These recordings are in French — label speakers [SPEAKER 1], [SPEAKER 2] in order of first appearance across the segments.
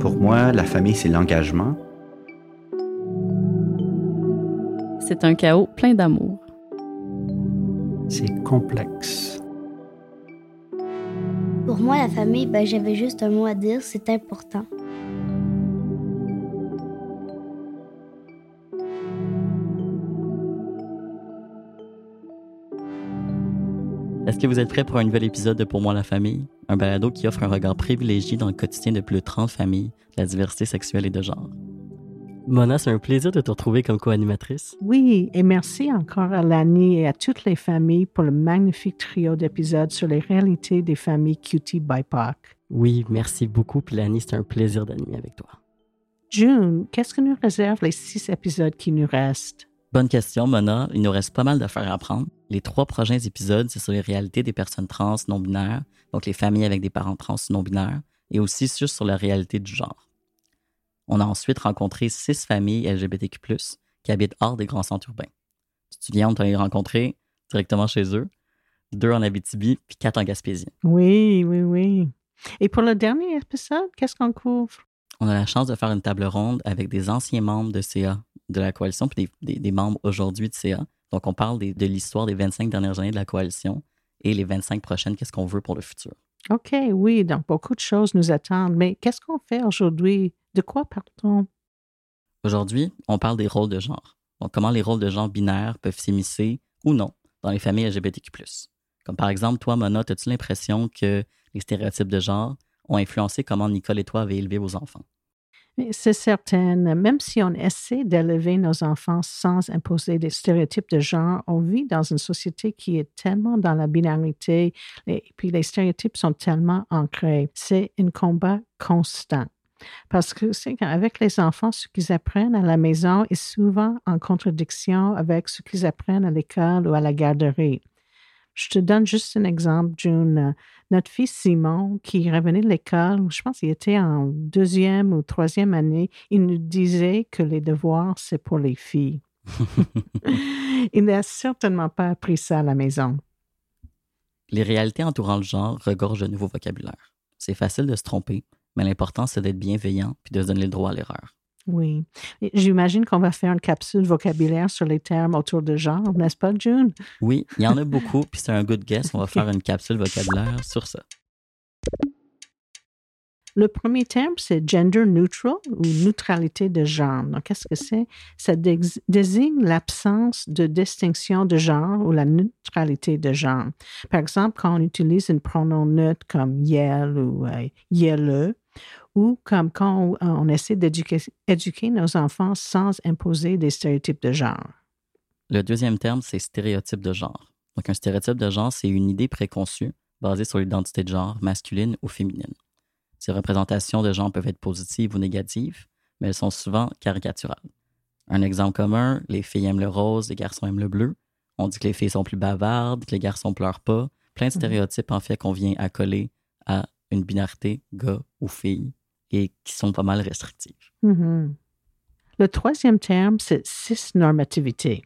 [SPEAKER 1] Pour moi, la famille, c'est l'engagement.
[SPEAKER 2] C'est un chaos plein d'amour.
[SPEAKER 3] C'est complexe.
[SPEAKER 4] Pour moi, la famille, j'avais juste un mot à dire, c'est important.
[SPEAKER 5] Est-ce que vous êtes prêts pour un nouvel épisode de Pour moi la famille? Un balado qui offre un regard privilégié dans le quotidien de plus de 30 familles, de la diversité sexuelle et de genre. Mona, c'est un plaisir de te retrouver comme co-animatrice.
[SPEAKER 3] Oui, et merci encore à Lani et à toutes les familles pour le magnifique trio d'épisodes sur les réalités des familles QT BIPOC.
[SPEAKER 5] Oui, merci beaucoup, Pilani, c'est un plaisir d'animer avec toi.
[SPEAKER 3] June, qu'est-ce que nous réserve les 6 épisodes qui nous restent?
[SPEAKER 5] Bonne question, Mona. Il nous reste pas mal d'affaires à apprendre. Les 3 prochains épisodes, c'est sur les réalités des personnes trans non-binaires, donc les familles avec des parents trans non-binaires, et aussi juste sur la réalité du genre. On a ensuite rencontré 6 familles LGBTQ+, qui habitent hors des grands centres urbains. Tu te souviens, on t'a rencontré directement chez eux, 2 en Abitibi, puis 4 en Gaspésie.
[SPEAKER 3] Oui. Et pour le dernier épisode, qu'est-ce qu'on couvre?
[SPEAKER 5] On a la chance de faire une table ronde avec des anciens membres de CA, de la coalition, puis des membres aujourd'hui de CA. Donc, on parle de l'histoire des 25 dernières années de la coalition et les 25 prochaines, qu'est-ce qu'on veut pour le futur.
[SPEAKER 3] OK, oui, donc beaucoup de choses nous attendent. Mais qu'est-ce qu'on fait aujourd'hui? De quoi parle-t-on?
[SPEAKER 5] Aujourd'hui, on parle des rôles de genre. Donc, comment les rôles de genre binaires peuvent s'immiscer ou non dans les familles LGBTQ+. Comme par exemple, toi, Mona, as-tu l'impression que les stéréotypes de genre ont influencé comment Nicole et toi avez élevé vos enfants?
[SPEAKER 3] C'est certain. Même si on essaie d'élever nos enfants sans imposer des stéréotypes de genre, on vit dans une société qui est tellement dans la binarité et puis les stéréotypes sont tellement ancrés. C'est un combat constant. Parce que c'est qu'avec les enfants, ce qu'ils apprennent à la maison est souvent en contradiction avec ce qu'ils apprennent à l'école ou à la garderie. Je te donne juste un exemple, June. Notre fils Simon, qui revenait de l'école, je pense qu'il était en 2e ou 3e année, il nous disait que les devoirs, c'est pour les filles. Il n'a certainement pas appris ça à la maison.
[SPEAKER 5] Les réalités entourant le genre regorgent de nouveaux vocabulaires. C'est facile de se tromper, mais l'important, c'est d'être bienveillant puis de se donner le droit à l'erreur.
[SPEAKER 3] Oui. Et j'imagine qu'on va faire une capsule vocabulaire sur les termes autour de genre, n'est-ce pas, June?
[SPEAKER 5] Oui, il y en a beaucoup, puis c'est un good guess. On va faire une capsule vocabulaire sur ça.
[SPEAKER 3] Le premier terme, c'est gender neutral ou neutralité de genre. Donc, qu'est-ce que c'est? Ça désigne l'absence de distinction de genre ou la neutralité de genre. Par exemple, quand on utilise un pronom neutre comme yel ou yelle, ou comme quand on essaie d'éduquer nos enfants sans imposer des stéréotypes de genre.
[SPEAKER 5] Le deuxième terme, c'est stéréotype de genre. Donc, un stéréotype de genre, c'est une idée préconçue basée sur l'identité de genre masculine ou féminine. Ces représentations de genre peuvent être positives ou négatives, mais elles sont souvent caricaturales. Un exemple commun, les filles aiment le rose, les garçons aiment le bleu. On dit que les filles sont plus bavardes, que les garçons pleurent pas. Plein de stéréotypes, en fait, qu'on vient accoler à une binarité, gars ou fille, et qui sont pas mal restrictives.
[SPEAKER 3] Mm-hmm. Le troisième terme, c'est cisnormativité.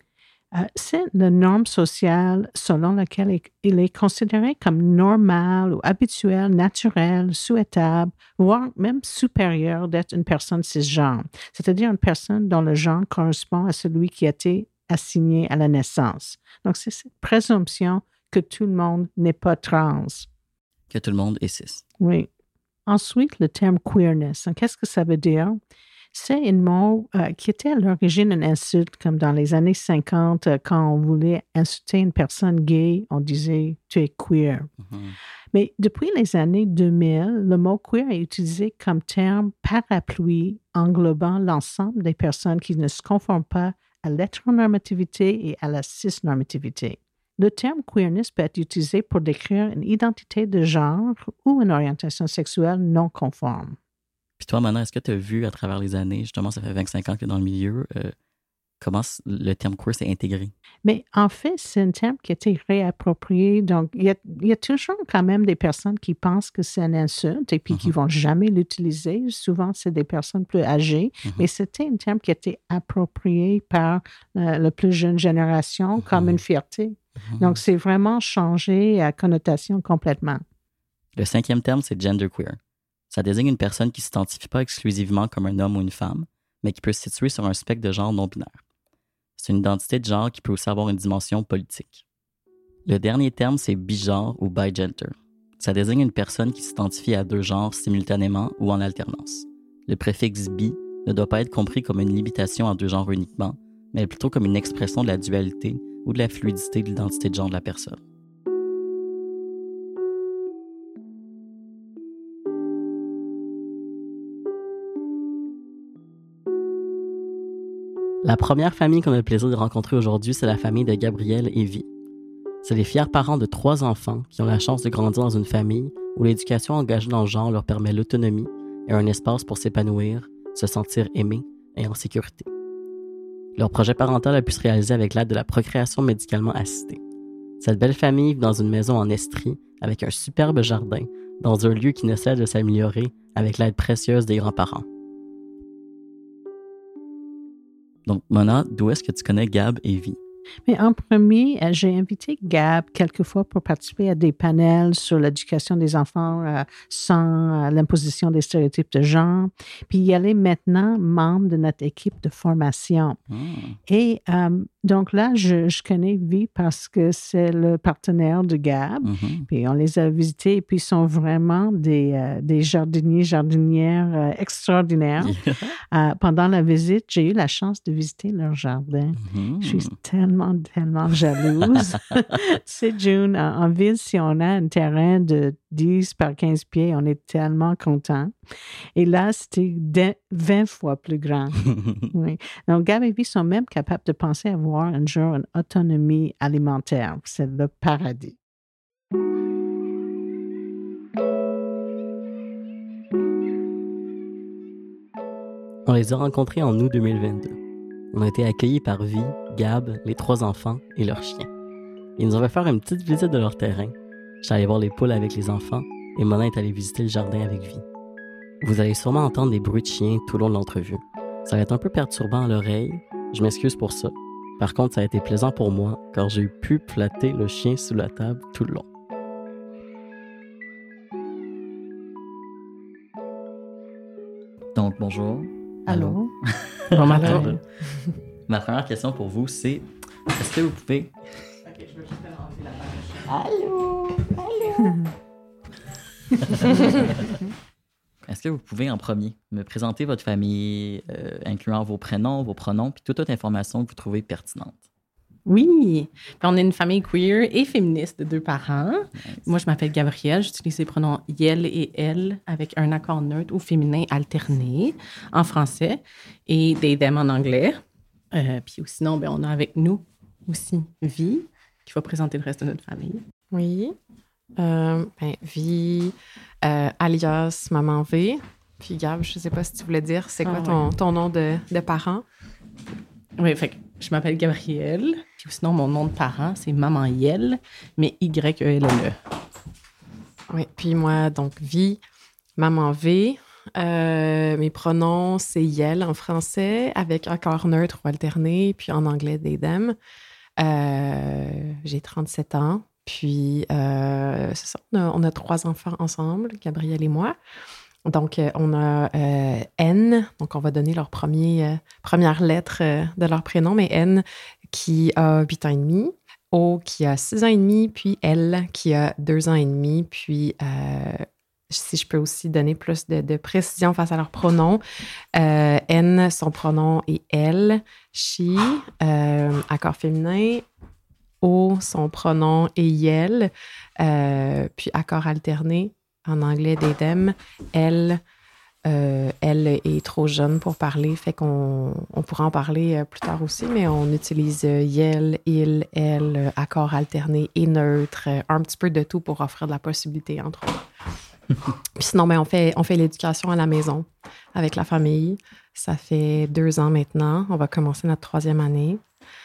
[SPEAKER 3] C'est la norme sociale selon laquelle il est considéré comme normal ou habituel, naturel, souhaitable, voire même supérieur d'être une personne cisgenre, c'est-à-dire une personne dont le genre correspond à celui qui a été assigné à la naissance. Donc, c'est cette présomption que tout le monde n'est pas trans.
[SPEAKER 5] Que tout le monde est cis.
[SPEAKER 3] Oui. Ensuite, le terme queerness. Qu'est-ce que ça veut dire? C'est un mot qui était à l'origine une insulte, comme dans les années 50, quand on voulait insulter une personne gay, on disait « tu es queer ». Mais depuis les années 2000, le mot queer est utilisé comme terme parapluie englobant l'ensemble des personnes qui ne se conforment pas à l'hétéronormativité et à la cisnormativité. Le terme queerness peut être utilisé pour décrire une identité de genre ou une orientation sexuelle non conforme.
[SPEAKER 5] Puis toi, Mona, est-ce que tu as vu à travers les années, justement, ça fait 25 ans que tu es dans le milieu, comment le terme queer s'est intégré?
[SPEAKER 3] Mais en fait, c'est un terme qui a été réapproprié. Donc, il y a toujours quand même des personnes qui pensent que c'est une insulte et puis qui ne vont jamais l'utiliser. Souvent, c'est des personnes plus âgées. Mais c'était un terme qui a été approprié par la plus jeune génération comme une fierté. Donc, c'est vraiment changé à connotation complètement.
[SPEAKER 5] Le 5e terme, c'est genderqueer. Ça désigne une personne qui ne s'identifie pas exclusivement comme un homme ou une femme, mais qui peut se situer sur un spectre de genre non-binaire. C'est une identité de genre qui peut aussi avoir une dimension politique. Le dernier terme, c'est bigenre ou bigender. Ça désigne une personne qui s'identifie à 2 genres simultanément ou en alternance. Le préfixe bi ne doit pas être compris comme une limitation à 2 genres uniquement, mais plutôt comme une expression de la dualité ou de la fluidité de l'identité de genre de la personne. La première famille qu'on a le plaisir de rencontrer aujourd'hui, c'est la famille de Gabriel et Vi. C'est les fiers parents de 3 enfants qui ont la chance de grandir dans une famille où l'éducation engagée dans le genre leur permet l'autonomie et un espace pour s'épanouir, se sentir aimé et en sécurité. Leur projet parental a pu se réaliser avec l'aide de la procréation médicalement assistée. Cette belle famille vit dans une maison en Estrie avec un superbe jardin, dans un lieu qui ne cesse de s'améliorer avec l'aide précieuse des grands-parents. Donc, Mona, d'où est-ce que tu connais Gab et Vi?
[SPEAKER 3] Mais en premier, j'ai invité Gab quelquefois pour participer à des panels sur l'éducation des enfants sans l'imposition des stéréotypes de genre. Puis elle est maintenant membre de notre équipe de formation. Et donc là, je connais Vi parce que c'est le partenaire de Gab. Puis on les a visités et puis ils sont vraiment des jardiniers, jardinières extraordinaires. Pendant la visite, j'ai eu la chance de visiter leur jardin. Je suis tellement jalouse. C'est June. En ville, si on a un terrain de 10 par 15 pieds, on est tellement content. Et là, c'était 20 fois plus grand. Oui. Donc, Gab et Vi sont même capables de penser avoir un jour une autonomie alimentaire. C'est le paradis.
[SPEAKER 5] On les a rencontrés en août 2022. On a été accueillis par Vi, Gab, les 3 enfants et leurs chiens. Ils nous ont fait faire une petite visite de leur terrain. J'allais allé voir les poules avec les enfants et Mona est allée visiter le jardin avec Vi. Vous allez sûrement entendre des bruits de chiens tout le long de l'entrevue. Ça va être un peu perturbant à l'oreille, je m'excuse pour ça. Par contre, ça a été plaisant pour moi car j'ai pu flatter le chien sous la table tout le long. Donc, bonjour.
[SPEAKER 3] Allô?
[SPEAKER 2] Bon matin.
[SPEAKER 5] Ma première question pour vous, c'est est-ce que vous pouvez...
[SPEAKER 3] OK, je veux juste enlever la page.
[SPEAKER 5] Allô? Est-ce que vous pouvez en premier me présenter votre famille, incluant vos prénoms, vos pronoms, puis toute autre information que vous trouvez pertinente?
[SPEAKER 2] Oui. Puis on est une famille queer et féministe de 2 parents.
[SPEAKER 5] Nice.
[SPEAKER 2] Moi, je m'appelle Gabrielle. J'utilise les pronoms yel et elle avec un accord neutre ou féminin alterné en français et they, them en anglais. Puis sinon, on a avec nous aussi Vi qui va présenter le reste de notre famille.
[SPEAKER 6] Oui. Vi, alias Maman V. Puis Gab, je ne sais pas si tu voulais dire, c'est quoi ton nom de parent?
[SPEAKER 2] Oui, fait que je m'appelle Gabrielle. Puis sinon, mon nom de parent, c'est Maman Yel, mais Y-E-L-L-E.
[SPEAKER 6] Oui, puis moi, donc Vi, Maman V. Mes pronoms, c'est Yel en français, avec accord neutre ou alterné, puis en anglais, they, them. J'ai 37 ans. Puis, c'est ça, on a 3 enfants ensemble, Gabrielle et moi. Donc, on a N, donc on va donner leur première lettre de leur prénom, mais N qui a 8 ans et demi, O qui a 6 ans et demi, puis L qui a 2 ans et demi. Puis, si je peux aussi donner plus de précision face à leurs pronoms, N, son pronom est elle, she, accord féminin. O, son pronom est yel, puis accord alterné, en anglais, they, them. Elle est trop jeune pour parler, fait qu'on pourra en parler plus tard aussi, mais on utilise yel, il, elle, accord alterné et neutre, un petit peu de tout pour offrir de la possibilité, entre autres. Puis sinon, on fait l'éducation à la maison avec la famille. Ça fait 2 ans maintenant. On va commencer notre 3e année.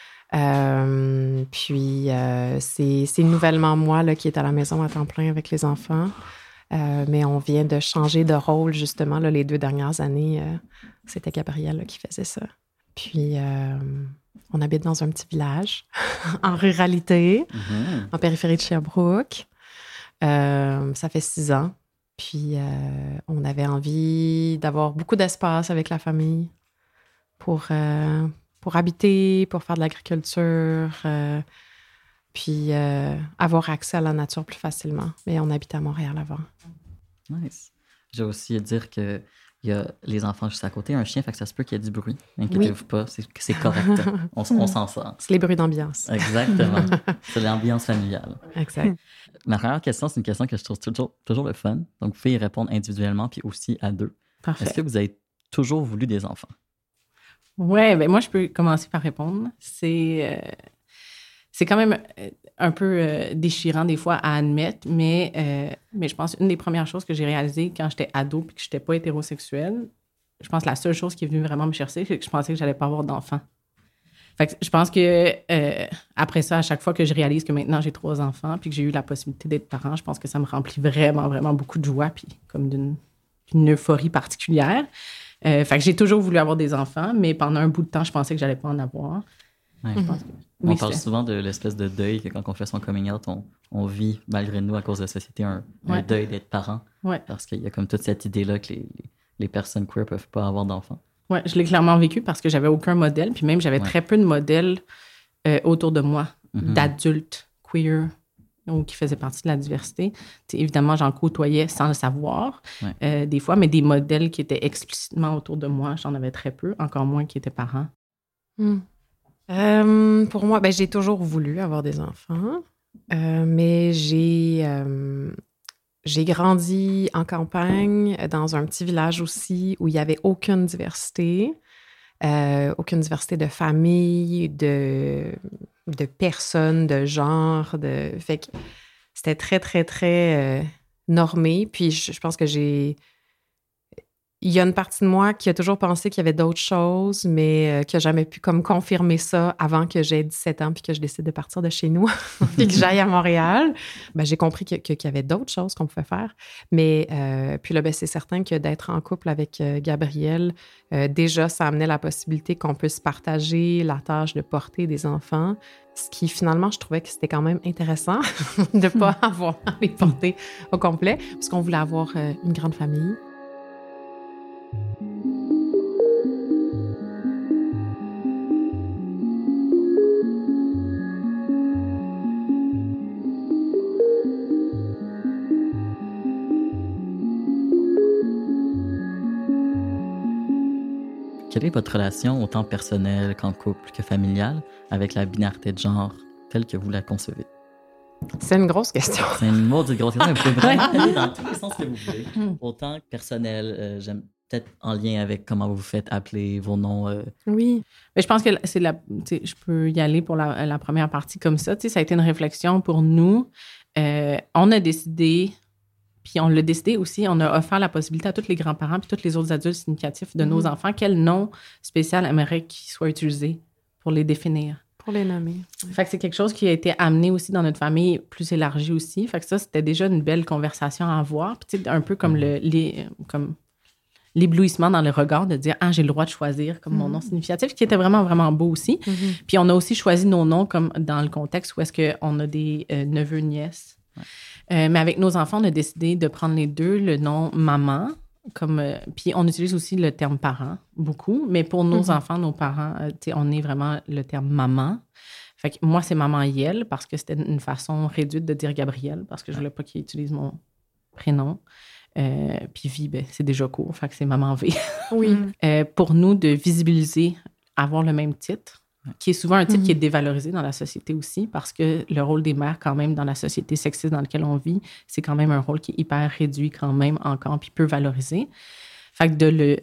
[SPEAKER 6] Puis c'est nouvellement moi là, qui est à la maison à temps plein avec les enfants. Mais on vient de changer de rôle, justement, là, les 2 dernières années. C'était Gabrielle là, qui faisait ça. Puis, on habite dans un petit village, en ruralité, en périphérie de Sherbrooke. Ça fait 6 ans. Puis, on avait envie d'avoir beaucoup d'espace avec la famille pour habiter, pour faire de l'agriculture, puis avoir accès à la nature plus facilement. Mais on habitait à Montréal avant.
[SPEAKER 5] Nice. J'ai aussi à dire que il y a les enfants juste à côté, un chien, fait que ça se peut qu'il y ait du bruit. Inquiétez-vous pas, c'est correct. On s'en sort.
[SPEAKER 6] C'est les bruits d'ambiance.
[SPEAKER 5] Exactement. C'est l'ambiance familiale.
[SPEAKER 6] Exact.
[SPEAKER 5] Ma première question, c'est une question que je trouve toujours le fun. Donc, vous pouvez y répondre individuellement puis aussi à deux.
[SPEAKER 2] Parfait.
[SPEAKER 5] Est-ce que vous avez toujours voulu des enfants?
[SPEAKER 2] Ouais, ben moi, je peux commencer par répondre. C'est quand même un peu déchirant des fois à admettre, mais je pense une des premières choses que j'ai réalisées quand j'étais ado et que je n'étais pas hétérosexuelle, je pense que la seule chose qui est venue vraiment me chercher, c'est que je pensais que j'allais pas avoir d'enfants. Fait que je pense que après ça, à chaque fois que je réalise que maintenant j'ai 3 enfants puis que j'ai eu la possibilité d'être parent, je pense que ça me remplit vraiment, vraiment beaucoup de joie puis comme d'une euphorie particulière. Fait que j'ai toujours voulu avoir des enfants, mais pendant un bout de temps, je pensais que j'allais pas en avoir.
[SPEAKER 5] Ouais.
[SPEAKER 2] Je pense que,
[SPEAKER 5] On parle souvent de l'espèce de deuil que quand on fait son coming out, on vit, malgré nous, à cause de la société, un deuil d'être parent.
[SPEAKER 2] Ouais.
[SPEAKER 5] Parce qu'il y a comme toute cette idée-là que les personnes queer peuvent pas avoir d'enfants.
[SPEAKER 2] Oui, je l'ai clairement vécu parce que j'avais aucun modèle, puis même j'avais très peu de modèles autour de moi, d'adultes queer ou qui faisaient partie de la diversité. T'sais, évidemment, j'en côtoyais sans le savoir des fois, mais des modèles qui étaient explicitement autour de moi, j'en avais très peu, encore moins qui étaient parents.
[SPEAKER 6] Pour moi, j'ai toujours voulu avoir des enfants, mais j'ai grandi en campagne, dans un petit village aussi, où il n'y avait aucune diversité de famille, de personnes, de genre. Fait que c'était très, très, très normé. Puis je pense que il y a une partie de moi qui a toujours pensé qu'il y avait d'autres choses, mais qui n'a jamais pu comme confirmer ça avant que j'aie 17 ans puis que je décide de partir de chez nous puis que j'aille à Montréal. J'ai compris qu'il y avait d'autres choses qu'on pouvait faire. Mais puis là, c'est certain que d'être en couple avec Gabriel, déjà, ça amenait la possibilité qu'on puisse partager la tâche de porter des enfants, ce qui, finalement, je trouvais que c'était quand même intéressant de ne pas avoir à les porter au complet, parce qu'on voulait avoir une grande famille.
[SPEAKER 5] Quelle est votre relation, autant personnelle qu'en couple que familiale, avec la binarité de genre telle que vous la concevez?
[SPEAKER 6] C'est une grosse question.
[SPEAKER 5] C'est une maudite grosse question. Vous pouvez vraiment aller dans tous les sens que vous voulez. Autant personnel, j'aime peut-être en lien avec comment vous vous faites appeler, vos noms.
[SPEAKER 2] Oui. Mais je pense que je peux y aller pour la première partie comme ça. Ça a été une réflexion pour nous. On a décidé... Puis on l'a décidé aussi, on a offert la possibilité à tous les grands-parents puis tous les autres adultes significatifs de nos enfants, quel nom spécial aimerait qu'il soit utilisé pour les définir.
[SPEAKER 6] Pour les nommer.
[SPEAKER 2] Ouais. Fait que c'est quelque chose qui a été amené aussi dans notre famille, plus élargi aussi. Fait que ça, c'était déjà une belle conversation à avoir. Puis tu sais, un peu comme comme l'éblouissement dans le regard de dire « Ah, j'ai le droit de choisir comme mon nom significatif », qui était vraiment, vraiment beau aussi. Puis on a aussi choisi nos noms comme dans le contexte où est-ce qu'on a des neveux, nièces. Mais avec nos enfants, on a décidé de prendre les deux, le nom maman, puis on utilise aussi le terme parent, beaucoup, mais pour nos enfants, nos parents, on est vraiment le terme maman. Fait que moi, c'est maman Yel, parce que c'était une façon réduite de dire Gabriel, parce que je voulais pas qu'il utilise mon prénom. Puis V, c'est déjà court, fait que c'est maman V.
[SPEAKER 6] Oui.
[SPEAKER 2] Pour nous, de visibiliser, avoir le même titre, qui est souvent un titre qui est dévalorisé dans la société aussi, parce que le rôle des mères, quand même, dans la société sexiste dans laquelle on vit, c'est quand même un rôle qui est hyper réduit quand même encore, puis peu valorisé. Fait que de le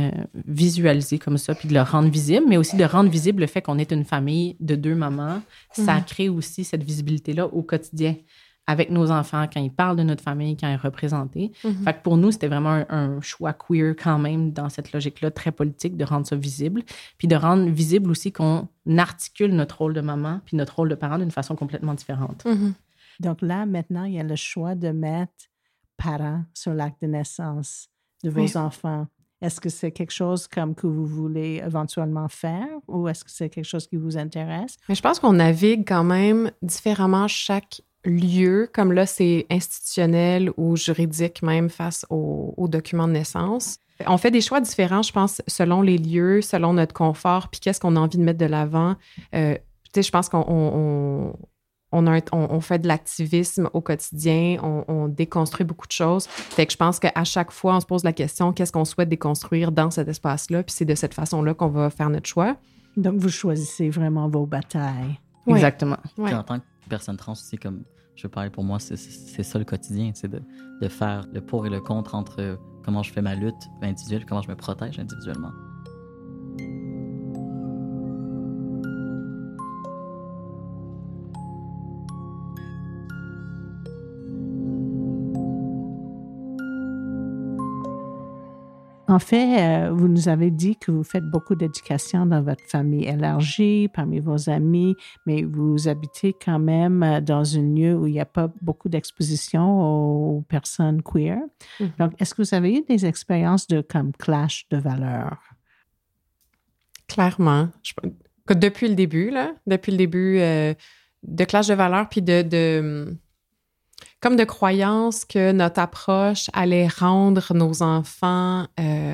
[SPEAKER 2] visualiser comme ça, puis de le rendre visible, mais aussi de rendre visible le fait qu'on est une famille de 2 mamans, ça crée aussi cette visibilité-là au quotidien avec nos enfants, quand ils parlent de notre famille, quand ils sont représentés. Fait que pour nous, c'était vraiment un choix queer quand même dans cette logique-là très politique de rendre ça visible, puis de rendre visible aussi qu'on articule notre rôle de maman puis notre rôle de parent d'une façon complètement différente.
[SPEAKER 3] Donc là, maintenant, il y a le choix de mettre parents sur l'acte de naissance de vos enfants. Est-ce que c'est quelque chose comme que vous voulez éventuellement faire ou est-ce que c'est quelque chose qui vous intéresse?
[SPEAKER 6] Mais je pense qu'on navigue quand même différemment chaque lieu, comme là, c'est institutionnel ou juridique même face aux documents de naissance. On fait des choix différents, je pense, selon les lieux, selon notre confort, puis qu'est-ce qu'on a envie de mettre de l'avant. Je pense qu'on fait de l'activisme au quotidien, on déconstruit beaucoup de choses. Fait que je pense qu'à chaque fois, on se pose la question, qu'est-ce qu'on souhaite déconstruire dans cet espace-là? Puis c'est de cette façon-là qu'on va faire notre choix.
[SPEAKER 3] Donc, vous choisissez vraiment vos batailles.
[SPEAKER 2] Ouais. Exactement.
[SPEAKER 5] Puis en tant que personne trans aussi, comme je veux parler pour moi, c'est ça le quotidien, c'est de faire le pour et le contre entre comment je fais ma lutte individuelle, comment je me protège individuellement.
[SPEAKER 3] En fait, vous nous avez dit que vous faites beaucoup d'éducation dans votre famille élargie, parmi vos amis, mais vous habitez quand même dans un lieu où il n'y a pas beaucoup d'exposition aux personnes queer. Mm-hmm. Donc, est-ce que vous avez eu des expériences de comme clash de valeurs?
[SPEAKER 6] Clairement. Depuis le début, de clash de valeurs, puis comme de croyance que notre approche allait rendre nos enfants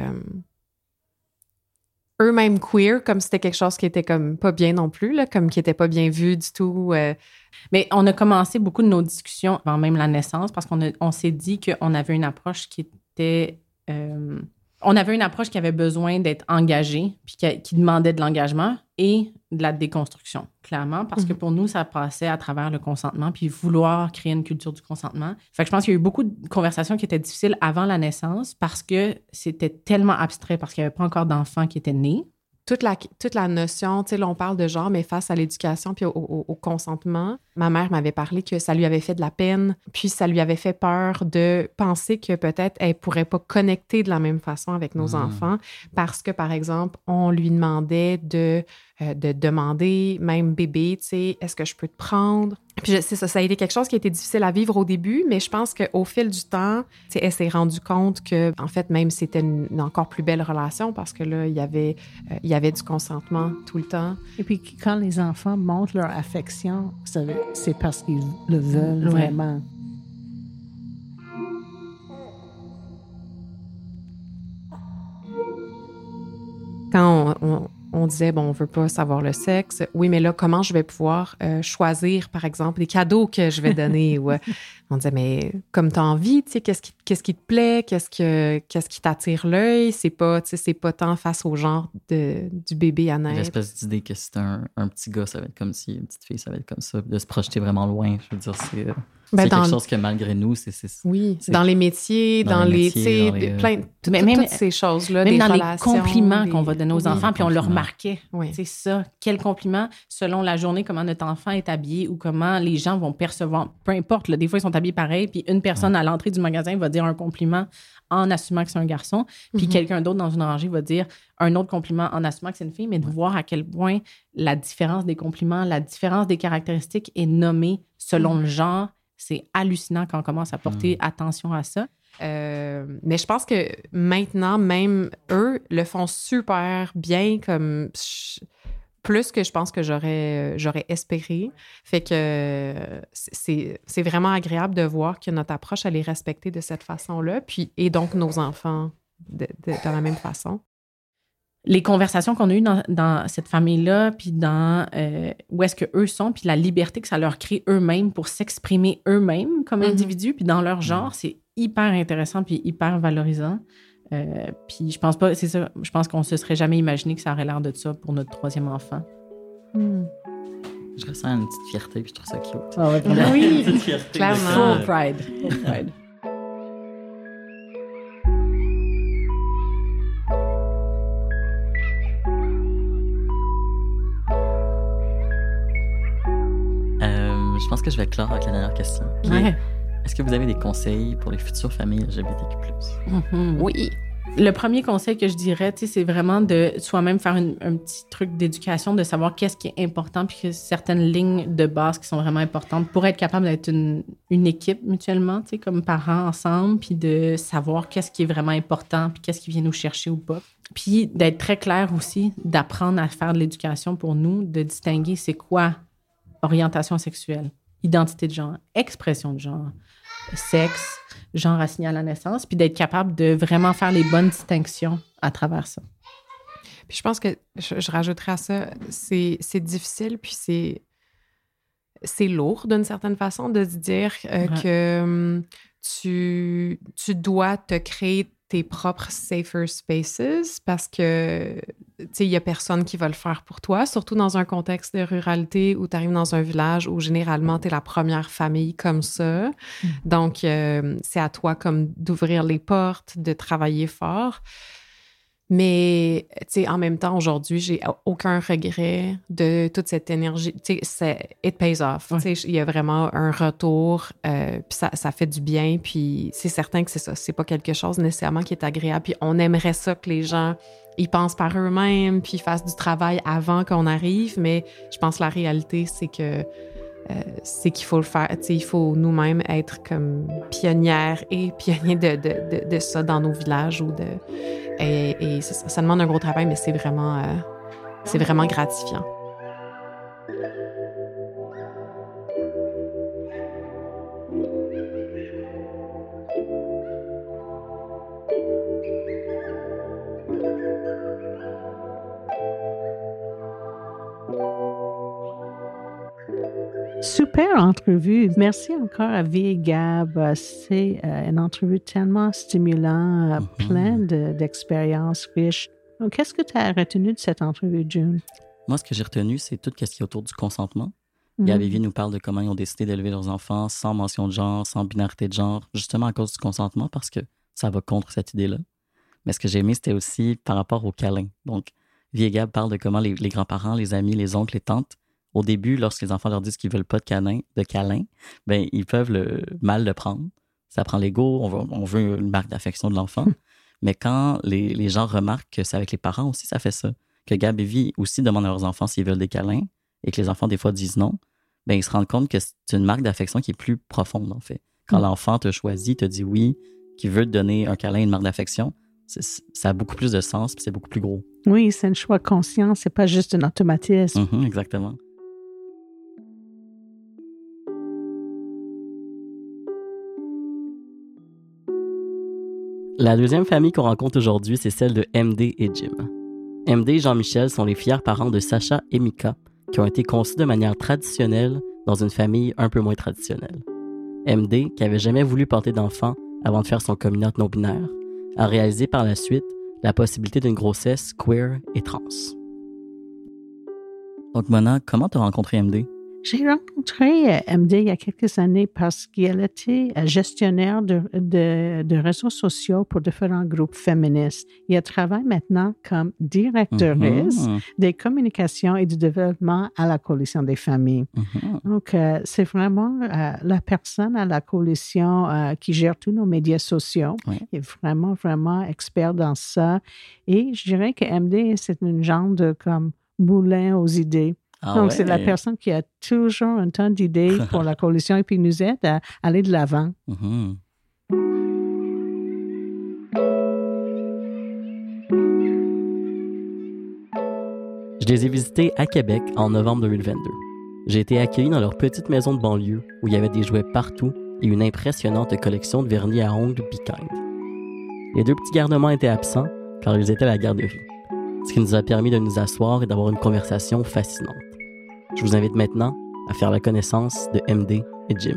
[SPEAKER 6] eux-mêmes queer, comme c'était quelque chose qui était comme pas bien non plus, là, comme qui était pas bien vu du tout.
[SPEAKER 2] Mais on a commencé beaucoup de nos discussions avant même la naissance parce qu'on s'est dit qu'on avait une approche qui était... on avait une approche qui avait besoin d'être engagée puis qui demandait de l'engagement et de la déconstruction, clairement, parce que pour nous, ça passait à travers le consentement puis vouloir créer une culture du consentement. Fait que je pense qu'il y a eu beaucoup de conversations qui étaient difficiles avant la naissance parce que c'était tellement abstrait, parce qu'il n'y avait pas encore d'enfants qui étaient nés.
[SPEAKER 6] Toute la notion, tu sais, là, on parle de genre, mais face à l'éducation puis au consentement, ma mère m'avait parlé que ça lui avait fait de la peine, puis ça lui avait fait peur de penser que peut-être elle pourrait pas connecter de la même façon avec nos enfants parce que, par exemple, on lui demandait de demander, même bébé, tu sais, est-ce que je peux te prendre? Puis c'est ça a été quelque chose qui a été difficile à vivre au début, mais je pense qu'au fil du temps, tu sais, elle s'est rendue compte que, en fait, même c'était une encore plus belle relation parce que là, il y avait du consentement tout le temps.
[SPEAKER 3] Et puis, quand les enfants montrent leur affection, c'est parce qu'ils le veulent vraiment.
[SPEAKER 6] Quand on disait, bon, on veut pas savoir le sexe. Oui, mais là, comment je vais pouvoir choisir, par exemple, les cadeaux que je vais donner? Ou, on disait, mais comme tu as envie, tu sais, qu'est-ce qui te plaît? Qu'est-ce qui t'attire l'œil? C'est pas tant face au genre du bébé à naître.
[SPEAKER 5] L'espèce d'idée que c'est un petit gars, ça va être comme ci, une petite fille, ça va être comme ça. De se projeter vraiment loin, je veux dire, c'est quelque chose que malgré nous, c'est
[SPEAKER 6] dans les métiers, dans les toutes ces choses-là,
[SPEAKER 2] même
[SPEAKER 6] des
[SPEAKER 2] dans
[SPEAKER 6] relations,
[SPEAKER 2] les compliments qu'on va donner aux enfants, puis on le remarquait.
[SPEAKER 6] Oui.
[SPEAKER 2] C'est ça. Quel compliment, selon la journée, comment notre enfant est habillé ou comment les gens vont percevoir. Peu importe, là, des fois, ils sont habillés pareil, puis une personne à l'entrée du magasin va dire un compliment en assumant que c'est un garçon, puis quelqu'un d'autre dans une rangée va dire un autre compliment en assumant que c'est une fille, mais de voir à quel point la différence des compliments, la différence des caractéristiques est nommée selon le genre. C'est hallucinant quand on commence à porter attention à ça.
[SPEAKER 6] Mais je pense que maintenant, même eux le font super bien, comme plus que je pense que j'aurais espéré. Fait que c'est vraiment agréable de voir que notre approche, elle est respectée de cette façon-là, et donc nos enfants de la même façon.
[SPEAKER 2] Les conversations qu'on a eues dans cette famille-là, puis dans où est-ce qu'eux sont, puis la liberté que ça leur crée eux-mêmes pour s'exprimer eux-mêmes comme individus, puis dans leur genre, c'est hyper intéressant puis hyper valorisant. Puis je pense pas, c'est ça, je pense qu'on se serait jamais imaginé que ça aurait l'air de ça pour notre troisième enfant.
[SPEAKER 5] Je ressens une petite fierté, puis je trouve ça cute.
[SPEAKER 2] Ah ouais,
[SPEAKER 6] oui,
[SPEAKER 5] une petite fierté.
[SPEAKER 6] clairement.
[SPEAKER 2] Full pride. Full pride.
[SPEAKER 5] Je pense que je vais clore avec la dernière question.
[SPEAKER 2] Ouais.
[SPEAKER 5] Est-ce que vous avez des conseils pour les futures familles LGBTQ+?
[SPEAKER 2] Oui. Le premier conseil que je dirais, c'est vraiment de soi-même faire un petit truc d'éducation, de savoir qu'est-ce qui est important, puis que certaines lignes de base qui sont vraiment importantes pour être capable d'être une équipe mutuellement, comme parents ensemble, puis de savoir qu'est-ce qui est vraiment important, puis qu'est-ce qui vient nous chercher ou pas. Puis d'être très clair aussi, d'apprendre à faire de l'éducation pour nous, de distinguer c'est quoi orientation sexuelle identité de genre, expression de genre, sexe, genre assigné à la naissance, puis d'être capable de vraiment faire les bonnes distinctions à travers ça.
[SPEAKER 6] Puis je pense que je rajouterais à ça, c'est difficile, puis c'est lourd d'une certaine façon de se dire que tu dois te créer tes propres safer spaces parce que, tu sais, il n'y a personne qui va le faire pour toi, surtout dans un contexte de ruralité où tu arrives dans un village où généralement tu es la première famille comme ça. Donc, c'est à toi comme d'ouvrir les portes, de travailler fort. Mais, tu sais, en même temps, aujourd'hui, j'ai aucun regret de toute cette énergie. Tu sais, it pays off. Ouais. Tu sais, il y a vraiment un retour, puis ça fait du bien. Puis c'est certain que c'est ça. C'est pas quelque chose nécessairement qui est agréable. Puis on aimerait ça que les gens, ils pensent par eux-mêmes, puis fassent du travail avant qu'on arrive. Mais je pense que la réalité, c'est que c'est qu'il faut le faire. Tu sais, il faut nous-mêmes être comme pionnières et pionniers de ça dans nos villages ou de... Et ça demande un gros travail, mais c'est vraiment gratifiant.
[SPEAKER 3] Super entrevue. Merci encore à Vi et Gab. C'est une entrevue tellement stimulante, plein d'expériences riches. Donc, qu'est-ce que tu as retenu de cette entrevue, June?
[SPEAKER 5] Moi, ce que j'ai retenu, c'est tout ce qui est autour du consentement. Gab et Vi nous parlent de comment ils ont décidé d'élever leurs enfants sans mention de genre, sans binarité de genre, justement à cause du consentement, parce que ça va contre cette idée-là. Mais ce que j'ai aimé, c'était aussi par rapport au câlin. Donc, Vi et Gab parlent de comment les grands-parents, les amis, les oncles, les tantes, au début, lorsque les enfants leur disent qu'ils veulent pas de câlin, ben ils peuvent mal le prendre. Ça prend l'ego, on veut une marque d'affection de l'enfant. Mais quand les gens remarquent que c'est avec les parents aussi, ça fait ça. Que Gab et Vi aussi demandent à leurs enfants s'ils veulent des câlins et que les enfants, des fois, disent non, ben ils se rendent compte que c'est une marque d'affection qui est plus profonde, en fait. Quand l'enfant te choisit, te dit oui, qu'il veut te donner un câlin, une marque d'affection, ça a beaucoup plus de sens puis c'est beaucoup plus gros.
[SPEAKER 3] Oui, c'est un choix conscient, c'est pas juste un automatisme.
[SPEAKER 5] Exactement. La deuxième famille qu'on rencontre aujourd'hui, c'est celle de MD et Jim. MD et Jean-Michel sont les fiers parents de Sacha et Mika, qui ont été conçus de manière traditionnelle dans une famille un peu moins traditionnelle. MD, qui avait jamais voulu porter d'enfant avant de faire son coming out non-binaire, a réalisé par la suite la possibilité d'une grossesse queer et trans. Donc Mona, comment t'as rencontré MD?
[SPEAKER 3] J'ai rencontré MD il y a quelques années parce qu'elle était gestionnaire de réseaux sociaux pour différents groupes féministes. Et elle travaille maintenant comme directrice des communications et du développement à la Coalition des familles. Donc, c'est vraiment la personne à la Coalition qui gère tous nos médias sociaux. Elle est vraiment, vraiment expert dans ça. Et je dirais que MD, c'est une genre de comme moulin aux idées. Donc, c'est la personne qui a toujours un ton d'idées pour la coalition et puis nous aide à aller de l'avant.
[SPEAKER 5] Je les ai visités à Québec en novembre 2022. J'ai été accueilli dans leur petite maison de banlieue où il y avait des jouets partout et une impressionnante collection de vernis à ongles Be Kind. Les deux petits garnements étaient absents car ils étaient à la garderie, ce qui nous a permis de nous asseoir et d'avoir une conversation fascinante. Je vous invite maintenant à faire la connaissance de MD et Jim.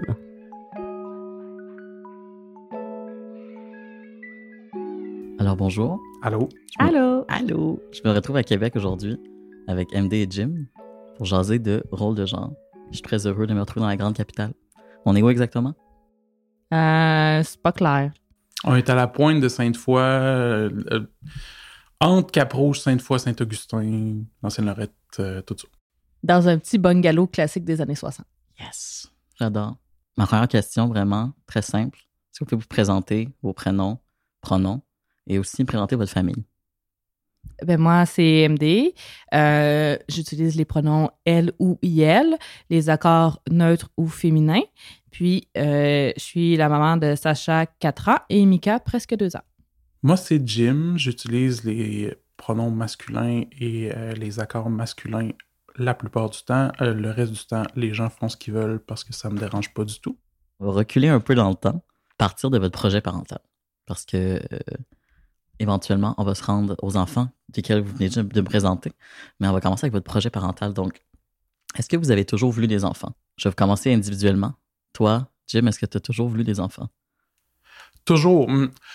[SPEAKER 5] Alors bonjour.
[SPEAKER 7] Allô.
[SPEAKER 2] Allô.
[SPEAKER 5] Je me retrouve à Québec aujourd'hui avec MD et Jim pour jaser de rôle de genre. Je suis très heureux de me retrouver dans la grande capitale. On est où exactement?
[SPEAKER 2] C'est pas clair.
[SPEAKER 7] On est à la pointe de Sainte-Foy, entre Cap-Rouge, Sainte-Foy, Saint-Augustin, L'ancienne-Lorette, tout ça.
[SPEAKER 2] Dans un petit bungalow classique des années 60.
[SPEAKER 5] Yes, j'adore. Ma première question, vraiment, très simple. Est-ce que vous pouvez vous présenter vos prénoms, pronoms, et aussi présenter votre famille?
[SPEAKER 2] Ben moi, c'est MD. J'utilise les pronoms elle ou il, les accords neutres ou féminins. Puis, je suis la maman de Sacha, 4 ans, et Mika, presque 2 ans.
[SPEAKER 7] Moi, c'est Jim. J'utilise les pronoms masculins et les accords masculins la plupart du temps. Le reste du temps, les gens font ce qu'ils veulent parce que ça me dérange pas du tout.
[SPEAKER 5] On va reculer un peu dans le temps, partir de votre projet parental. Parce que éventuellement, on va se rendre aux enfants desquels vous venez de me présenter. Mais on va commencer avec votre projet parental. Donc, est-ce que vous avez toujours voulu des enfants? Je vais commencer individuellement. Toi, Jim, est-ce que tu as toujours voulu des enfants?
[SPEAKER 7] Toujours.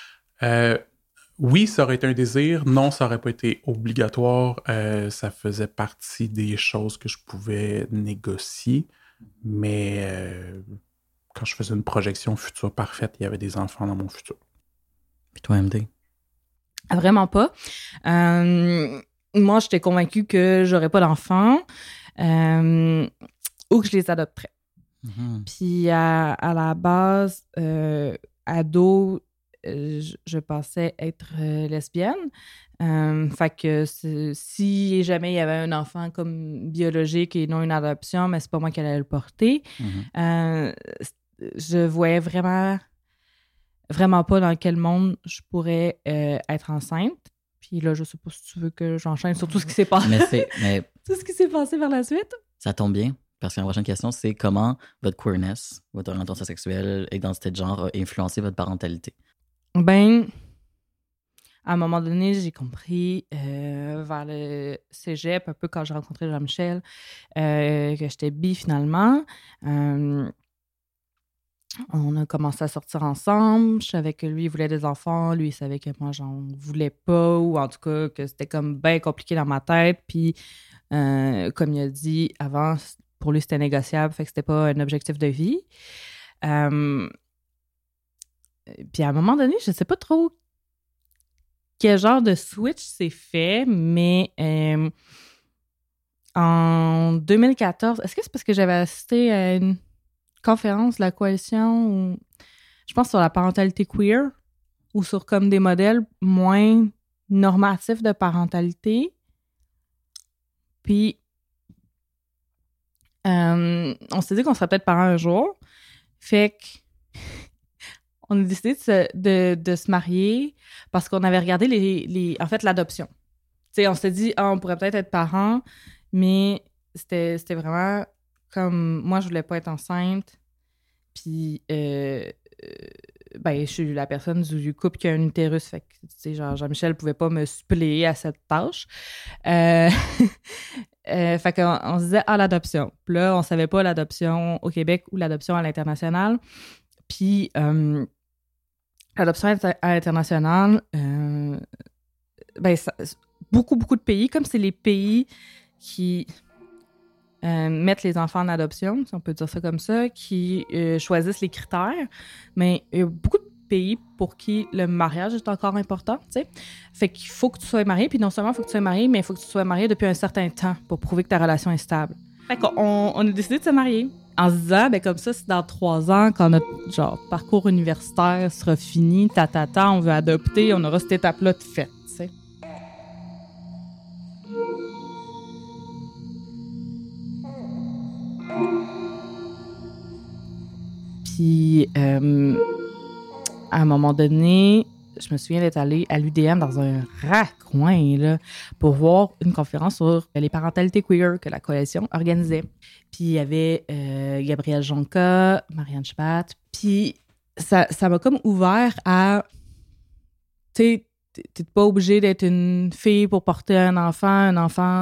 [SPEAKER 7] Oui, ça aurait été un désir. Non, ça n'aurait pas été obligatoire. Ça faisait partie des choses que je pouvais négocier. Mais quand je faisais une projection future parfaite, il y avait des enfants dans mon futur.
[SPEAKER 5] Puis toi, MD?
[SPEAKER 8] Vraiment pas. Moi, j'étais convaincue que j'aurais pas d'enfants ou que je les adopterais.
[SPEAKER 5] Mm-hmm.
[SPEAKER 8] Puis à la base, ado, je pensais être lesbienne. Fait que si jamais il y avait un enfant comme biologique et non une adoption, mais c'est pas moi qui allais le porter.
[SPEAKER 5] Mm-hmm.
[SPEAKER 8] Je voyais vraiment pas dans quel monde je pourrais être enceinte. Puis là, je sais pas si tu veux que j'enchaîne sur tout ce qui s'est passé.
[SPEAKER 5] Mais
[SPEAKER 8] tout ce qui s'est passé par la suite.
[SPEAKER 5] Ça tombe bien, parce que la prochaine question, c'est comment votre queerness, votre orientation sexuelle, identité de genre a influencé votre parentalité?
[SPEAKER 8] Ben, à un moment donné, j'ai compris vers le cégep, un peu quand j'ai rencontré Jean-Michel, que j'étais bi finalement. On a commencé à sortir ensemble. Je savais que lui, il voulait des enfants. Lui, il savait que moi, j'en voulais pas. Ou en tout cas, que c'était comme bien compliqué dans ma tête. Puis, comme il a dit avant, pour lui, c'était négociable. Fait que c'était pas un objectif de vie. Puis, à un moment donné, je sais pas trop quel genre de switch s'est fait, mais en 2014, est-ce que c'est parce que j'avais assisté à une conférence de la coalition, ou, je pense sur la parentalité queer, ou sur comme des modèles moins normatifs de parentalité. Puis, on s'est dit qu'on serait peut-être parents un jour. Fait que on a décidé de se marier parce qu'on avait regardé en fait, l'adoption. Tu sais, on s'est dit, on pourrait peut-être être parents, mais c'était vraiment comme... Moi, je voulais pas être enceinte. Puis, ben, je suis la personne du couple qui a un utérus. Fait que, tu sais, genre, Jean-Michel pouvait pas me suppléer à cette tâche. Fait qu'on se disait, l'adoption. Puis là, on savait pas l'adoption au Québec ou l'adoption à l'international. Puis, l'adoption à l'international, ben, beaucoup de pays, comme c'est les pays qui mettent les enfants en adoption, si on peut dire ça comme ça, qui choisissent les critères, mais il y a beaucoup de pays pour qui le mariage est encore important, tu sais. Fait qu'il faut que tu sois marié, puis non seulement il faut que tu sois marié, mais il faut que tu sois marié depuis un certain temps pour prouver que ta relation est stable. Fait qu'on a décidé de se marier en se disant, ben comme ça, si dans 3 ans, quand notre parcours universitaire sera fini, on veut adopter, on aura cette étape-là de faite, tu sais. Puis, à un moment donné, je me souviens d'être allée à l'UDM dans un raccoin là, pour voir une conférence sur les parentalités queer que la coalition organisait. Puis il y avait Gabrielle Jonca, Marianne Schbat. Puis ça m'a comme ouvert à... Tu sais, t'es pas obligé d'être une fille pour porter un enfant.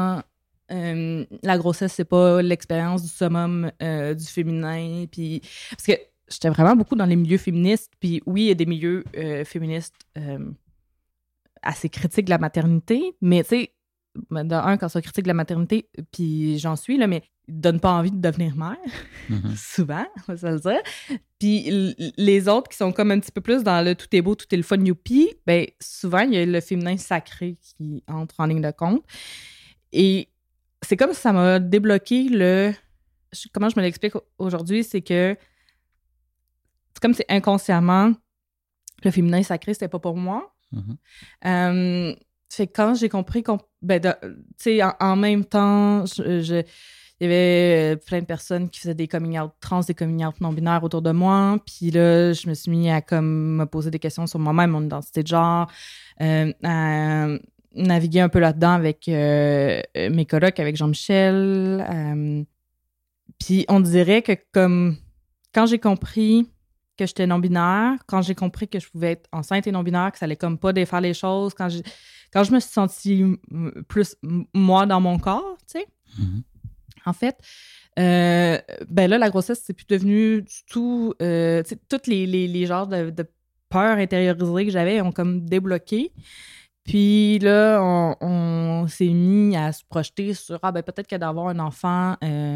[SPEAKER 8] La grossesse, c'est pas l'expérience du summum du féminin. Puis... Parce que j'étais vraiment beaucoup dans les milieux féministes. Puis oui, il y a des milieux féministes assez critiques de la maternité. Mais tu sais, quand ça critique la maternité, puis j'en suis, là, mais ils ne donnent pas envie de devenir mère. Mm-hmm. Souvent, on va se le dire. Puis les autres qui sont comme un petit peu plus dans le tout est beau, tout est le fun, youpi, ben souvent, il y a le féminin sacré qui entre en ligne de compte. Et c'est comme si ça m'a débloqué comment je me l'explique aujourd'hui, c'est que c'est comme si inconsciemment, le féminin sacré, c'était pas pour moi. Mm-hmm. Fait que quand j'ai compris tu sais, en même temps, il y avait plein de personnes qui faisaient des coming out trans, des coming out non-binaires autour de moi. Puis là, je me suis mis à comme me poser des questions sur moi-même, mon identité de genre, à navigué un peu là-dedans avec mes colocs, avec Jean-Michel. Puis on dirait que comme quand j'ai compris que j'étais non-binaire, quand j'ai compris que je pouvais être enceinte et non-binaire, que ça allait comme pas défaire les choses, quand je me suis sentie plus moi dans mon corps, tu sais, en fait, ben là, la grossesse, c'est plus devenu du tout... tu sais, tous les genres de peurs intériorisées que j'avais ont comme débloqué. Puis là, on s'est mis à se projeter sur, ben peut-être que d'avoir un enfant,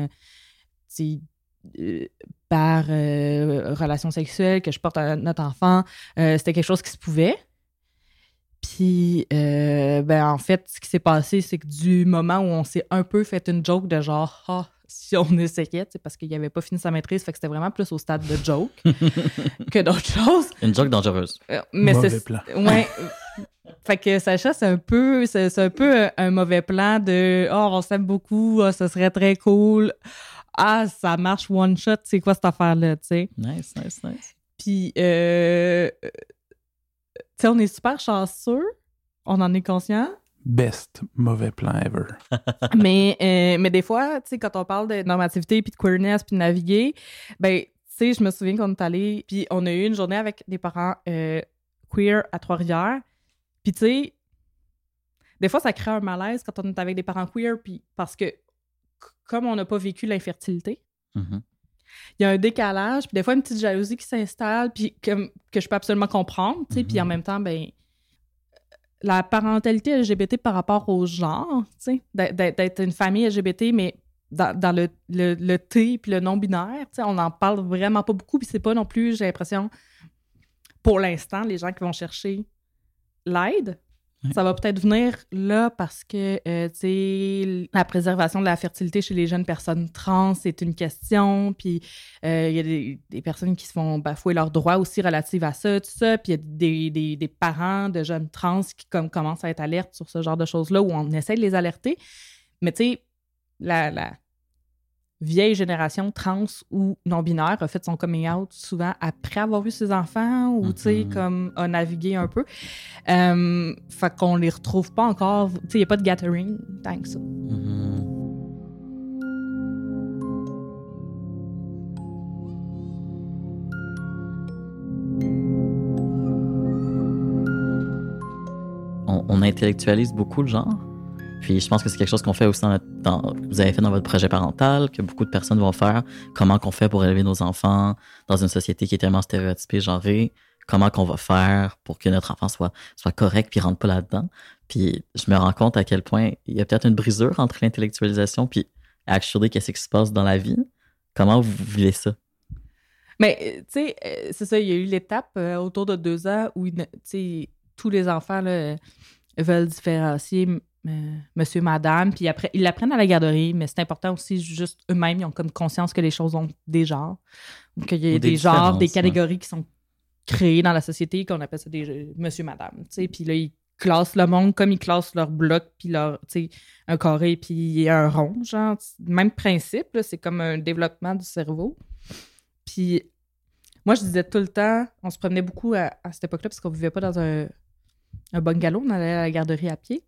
[SPEAKER 8] par relation sexuelle, que je porte notre enfant, c'était quelque chose qui se pouvait. Puis, ben en fait, ce qui s'est passé, c'est que du moment où on s'est un peu fait une joke de genre, si on essayait, parce qu'il n'avait pas fini sa maîtrise, fait que c'était vraiment plus au stade de joke que d'autres choses.
[SPEAKER 5] Une joke dangereuse.
[SPEAKER 8] Mais
[SPEAKER 7] mauvais plan.
[SPEAKER 8] Ouais. Fait que Sacha, c'est un peu un mauvais plan de « on s'aime beaucoup, ça serait très cool. Ça marche one shot, c'est quoi cette affaire-là, tu sais? »
[SPEAKER 5] Nice.
[SPEAKER 8] Puis, tu sais, on est super chanceux, on en est conscient.
[SPEAKER 7] Best mauvais plan ever.
[SPEAKER 8] mais des fois, tu sais, quand on parle de normativité, puis de queerness, puis de naviguer, ben, tu sais, je me souviens qu'on est allé, puis on a eu une journée avec des parents queer à Trois-Rivières. Puis, tu sais, des fois, ça crée un malaise quand on est avec des parents queer, puis parce que, comme on n'a pas vécu l'infertilité, il y a un décalage, puis des fois, une petite jalousie qui s'installe, puis que je peux absolument comprendre, tu sais, puis en même temps, ben la parentalité LGBT par rapport au genre, tu sais, d'être une famille LGBT, mais dans le T puis le non-binaire, tu sais, on n'en parle vraiment pas beaucoup, puis c'est pas non plus, j'ai l'impression, pour l'instant, les gens qui vont chercher l'aide, ça va peut-être venir là parce que, tu sais, la préservation de la fertilité chez les jeunes personnes trans, c'est une question, puis il y a des personnes qui se font bafouer leurs droits aussi relatifs à ça, tout ça, puis il y a des parents de jeunes trans qui commencent à être alertes sur ce genre de choses-là, où on essaie de les alerter, mais tu sais, la vieille génération trans ou non-binaire a fait son coming out souvent après avoir vu ses enfants ou, tu sais, comme a navigué un peu. Fait qu'on les retrouve pas encore. Tu sais, il n'y a pas de gathering tant que ça.
[SPEAKER 5] On intellectualise beaucoup le genre. Puis je pense que c'est quelque chose qu'on fait aussi vous avez fait dans votre projet parental, que beaucoup de personnes vont faire. Comment qu'on fait pour élever nos enfants dans une société qui est tellement stéréotypée, genrée? Comment qu'on va faire pour que notre enfant soit correct puis rentre pas là-dedans? Puis je me rends compte à quel point il y a peut-être une brisure entre l'intellectualisation puis actually qu'est-ce qui se passe dans la vie. Comment vous vivez ça?
[SPEAKER 8] Mais tu sais, c'est ça, il y a eu l'étape autour de 2 ans où, tu sais, tous les enfants là, veulent différencier monsieur, madame, puis après, ils l'apprennent à la garderie, mais c'est important aussi, juste eux-mêmes, ils ont comme conscience que les choses ont des genres, ou qu'il y a des genres, des catégories qui sont créées dans la société, qu'on appelle ça des monsieur, madame, tu sais, puis là, ils classent le monde comme ils classent leur bloc, puis leur, tu sais, un carré, puis un rond, genre, même principe, là, c'est comme un développement du cerveau. Puis moi, je disais tout le temps, on se promenait beaucoup à cette époque-là, parce qu'on vivait pas dans un bungalow, on allait à la garderie à pied.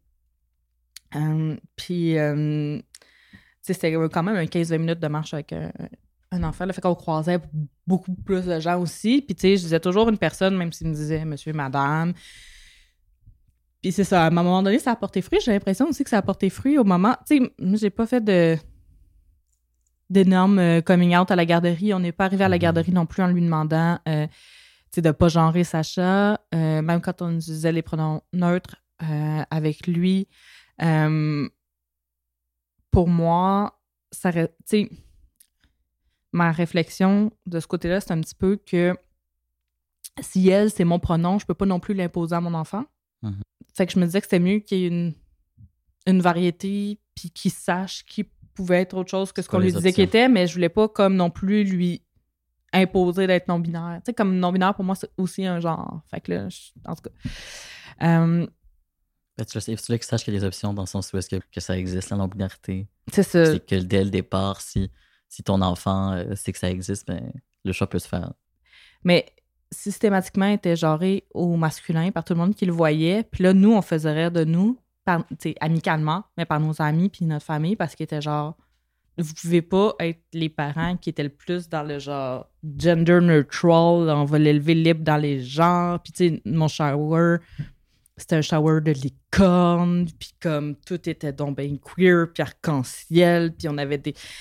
[SPEAKER 8] Puis, c'était quand même un 15-20 minutes de marche avec un enfant. Là, fait qu'on croisait beaucoup plus de gens aussi. Puis, tu sais, je disais toujours une personne, même s'il me disait monsieur, madame. Puis, c'est ça. À un moment donné, ça a porté fruit. J'ai l'impression aussi que ça a porté fruit au moment. Tu sais, moi, j'ai pas fait d'énormes coming out à la garderie. On n'est pas arrivé à la garderie non plus en lui demandant, tu sais, de pas genrer Sacha. Même quand on utilisait les pronoms neutres avec lui. Pour moi, ça, tu sais, ma réflexion de ce côté-là, c'est un petit peu que si elle, c'est mon pronom, je peux pas non plus l'imposer à mon enfant. Fait que je me disais que c'était mieux qu'il y ait une variété puis qu'il sache qu'il pouvait être autre chose que ce qu'on lui disait qu'il était, mais je voulais pas comme non plus lui imposer d'être non-binaire. Tu sais, comme non-binaire, pour moi, c'est aussi un genre. Fait que là, en tout cas...
[SPEAKER 5] Tu voulais que sache qu'il y a des options dans le sens où est-ce que ça existe, la non-binarité.
[SPEAKER 8] C'est ça.
[SPEAKER 5] C'est que dès le départ, si ton enfant sait que ça existe, ben, le choix peut se faire.
[SPEAKER 8] Mais systématiquement, il était genré au masculin par tout le monde qui le voyait. Puis là, nous, on faisait rire de nous amicalement, mais par nos amis puis notre famille, parce qu'ils étaient genre, vous pouvez pas être les parents qui étaient le plus dans le genre gender neutral, on va l'élever libre dans les genres, puis tu sais, mon shower, c'était un shower de licorne, puis comme tout était donc ben queer, puis arc-en-ciel, puis on avait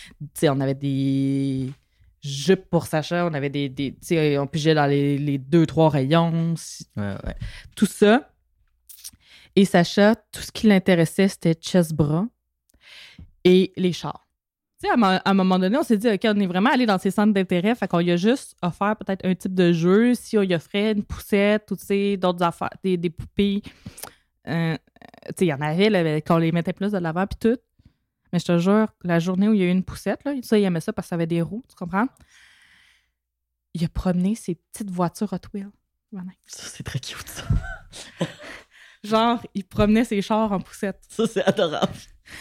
[SPEAKER 8] des jupes pour Sacha, on avait tu sais, on pigeait dans les 2-3 rayons,
[SPEAKER 5] Ouais.
[SPEAKER 8] tout ça. Et Sacha, tout ce qui l'intéressait, c'était chess-bras et les chars. Tu sais, à un moment donné, on s'est dit, OK, on est vraiment allé dans ces centres d'intérêt, fait qu'on lui a juste offert peut-être un type de jeu, si on lui offrait une poussette ou, tu sais, d'autres affaires, des poupées. Tu sais, il y en avait, là, qu'on les mettait plus de l'avant, puis tout. Mais je te jure, la journée où il y a eu une poussette, là, ça, il aimait ça parce que ça avait des roues, tu comprends? Il a promené ses petites voitures Hot Wheels.
[SPEAKER 5] Ça, c'est très cute, ça.
[SPEAKER 8] Genre, il promenait ses chars en poussette.
[SPEAKER 5] Ça, c'est adorable.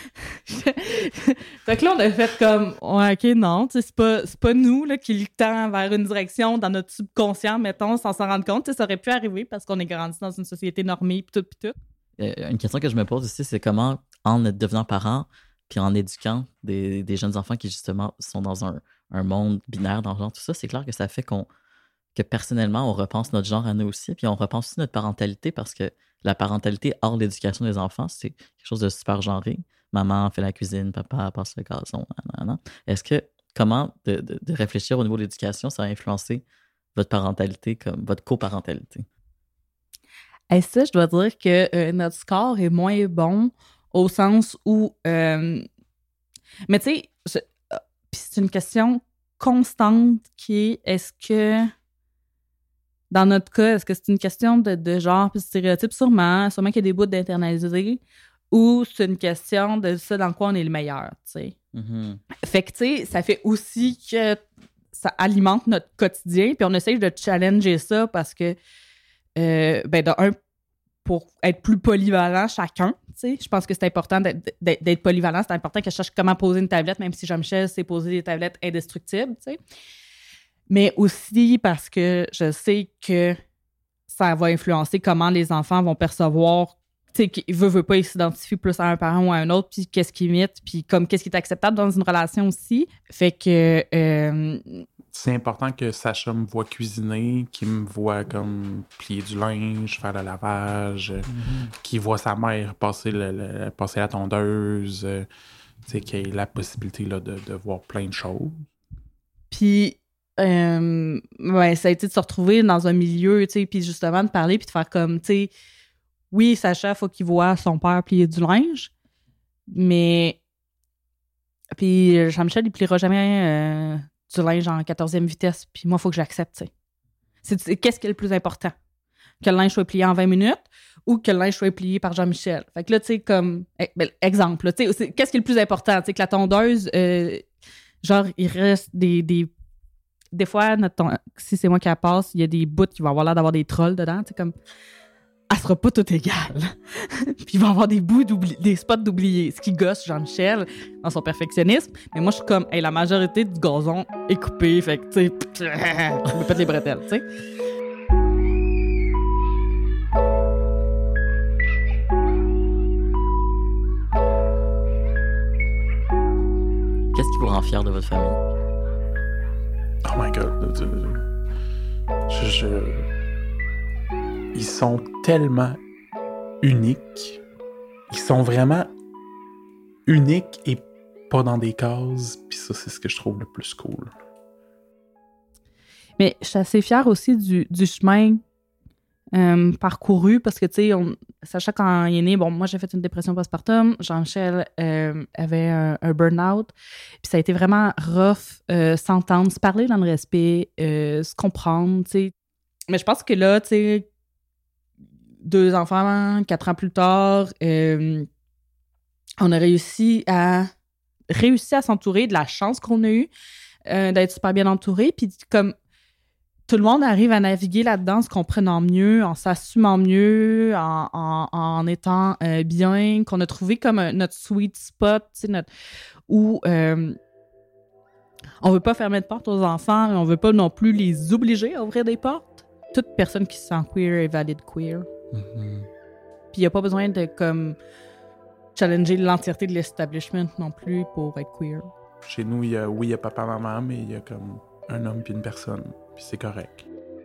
[SPEAKER 8] Fait que là, on a fait comme, ouais, OK, non, tu sais, c'est pas nous là, qui le tend vers une direction dans notre subconscient, mettons, sans s'en rendre compte. Tu sais, ça aurait pu arriver parce qu'on est grandi dans une société normée, puis tout.
[SPEAKER 5] Une question que je me pose aussi, c'est comment, en devenant parent, puis en éduquant des jeunes enfants qui, justement, sont dans un monde binaire, dans le genre, tout ça, c'est clair que ça fait que personnellement, on repense notre genre à nous aussi, puis on repense aussi notre parentalité, parce que la parentalité hors l'éducation des enfants, c'est quelque chose de super genré. Maman fait la cuisine, papa passe le gazon. Nanana. Est-ce que, comment de réfléchir au niveau de l'éducation, ça a influencé votre parentalité, comme votre coparentalité?
[SPEAKER 8] Et ça, je dois dire que notre score est moins bon au sens où... mais tu sais, c'est une question constante qui est, est-ce que... Dans notre cas, est-ce que c'est une question de genre puis de stéréotype? Sûrement qu'il y a des bouts d'internaliser, ou c'est une question de ça dans quoi on est le meilleur, tu sais.
[SPEAKER 5] Mm-hmm.
[SPEAKER 8] Fait que, tu sais, ça fait aussi que ça alimente notre quotidien, puis on essaye de challenger ça parce que, pour être plus polyvalent chacun, tu sais, je pense que c'est important d'être polyvalent, c'est important que je cherche comment poser une tablette, même si Jean-Michel sait poser des tablettes indestructibles, tu sais. Mais aussi parce que je sais que ça va influencer comment les enfants vont percevoir, tu sais, qu'ils veulent pas, ils s'identifient plus à un parent ou à un autre, puis qu'est-ce qu'ils imitent, puis comme qu'est-ce qui est acceptable dans une relation aussi. Fait que...
[SPEAKER 7] C'est important que Sacha me voit cuisiner, qu'il me voit comme plier du linge, faire le lavage, qu'il voit sa mère passer la tondeuse, tu sais, qu'il ait la possibilité là, de voir plein de choses.
[SPEAKER 8] Puis... ça a été de se retrouver dans un milieu, tu sais, puis justement de parler, puis de faire comme, tu sais, oui, Sacha, faut qu'il voit son père plier du linge, mais puis Jean-Michel, il pliera jamais du linge en 14e vitesse, puis moi, il faut que j'accepte, tu sais. Qu'est-ce qui est le plus important? Que le linge soit plié en 20 minutes ou que le linge soit plié par Jean-Michel? Fait que là, tu sais, comme, exemple, là, tu sais, qu'est-ce qui est le plus important? Tu sais, que la tondeuse, genre, il reste des fois, si c'est moi qui la passe, il y a des bouts qui vont avoir l'air d'avoir des trolls dedans. Tu sais, comme, elle sera pas toute égale. Puis il va y avoir des spots d'oublier. Ce qui gosse Jean-Michel dans son perfectionnisme. Mais moi, je suis comme, hey, la majorité du gazon est coupée. Fait que, tu sais, je me pète les bretelles, tu sais.
[SPEAKER 5] Qu'est-ce qui vous rend fier de votre famille?
[SPEAKER 7] Oh my God. Ils sont tellement uniques. Ils sont vraiment uniques et pas dans des cases. Puis ça, c'est ce que je trouve le plus cool.
[SPEAKER 8] Mais je suis assez fière aussi du chemin parcouru parce que, tu sais, Sacha, quand il est né, bon, moi, j'ai fait une dépression postpartum. Jean-Michel avait un burn-out. Puis ça a été vraiment rough, s'entendre, se parler dans le respect, se comprendre, tu sais. Mais je pense que là, tu sais, 2 enfants, 4 ans plus tard, on a réussi à s'entourer, de la chance qu'on a eue d'être super bien entouré. Puis comme tout le monde arrive à naviguer là-dedans, en se comprenant mieux, en s'assumant mieux, en étant bien, qu'on a trouvé comme notre sweet spot, tu sais, où on veut pas fermer de porte aux enfants, mais on veut pas non plus les obliger à ouvrir des portes. Toute personne qui se sent queer est valide queer.
[SPEAKER 5] Mm-hmm.
[SPEAKER 8] Puis il n'y a pas besoin de comme challenger l'entièreté de l'establishment non plus pour être queer.
[SPEAKER 7] Chez nous, il y a papa-maman, mais il y a comme un homme puis une personne, puis c'est correct.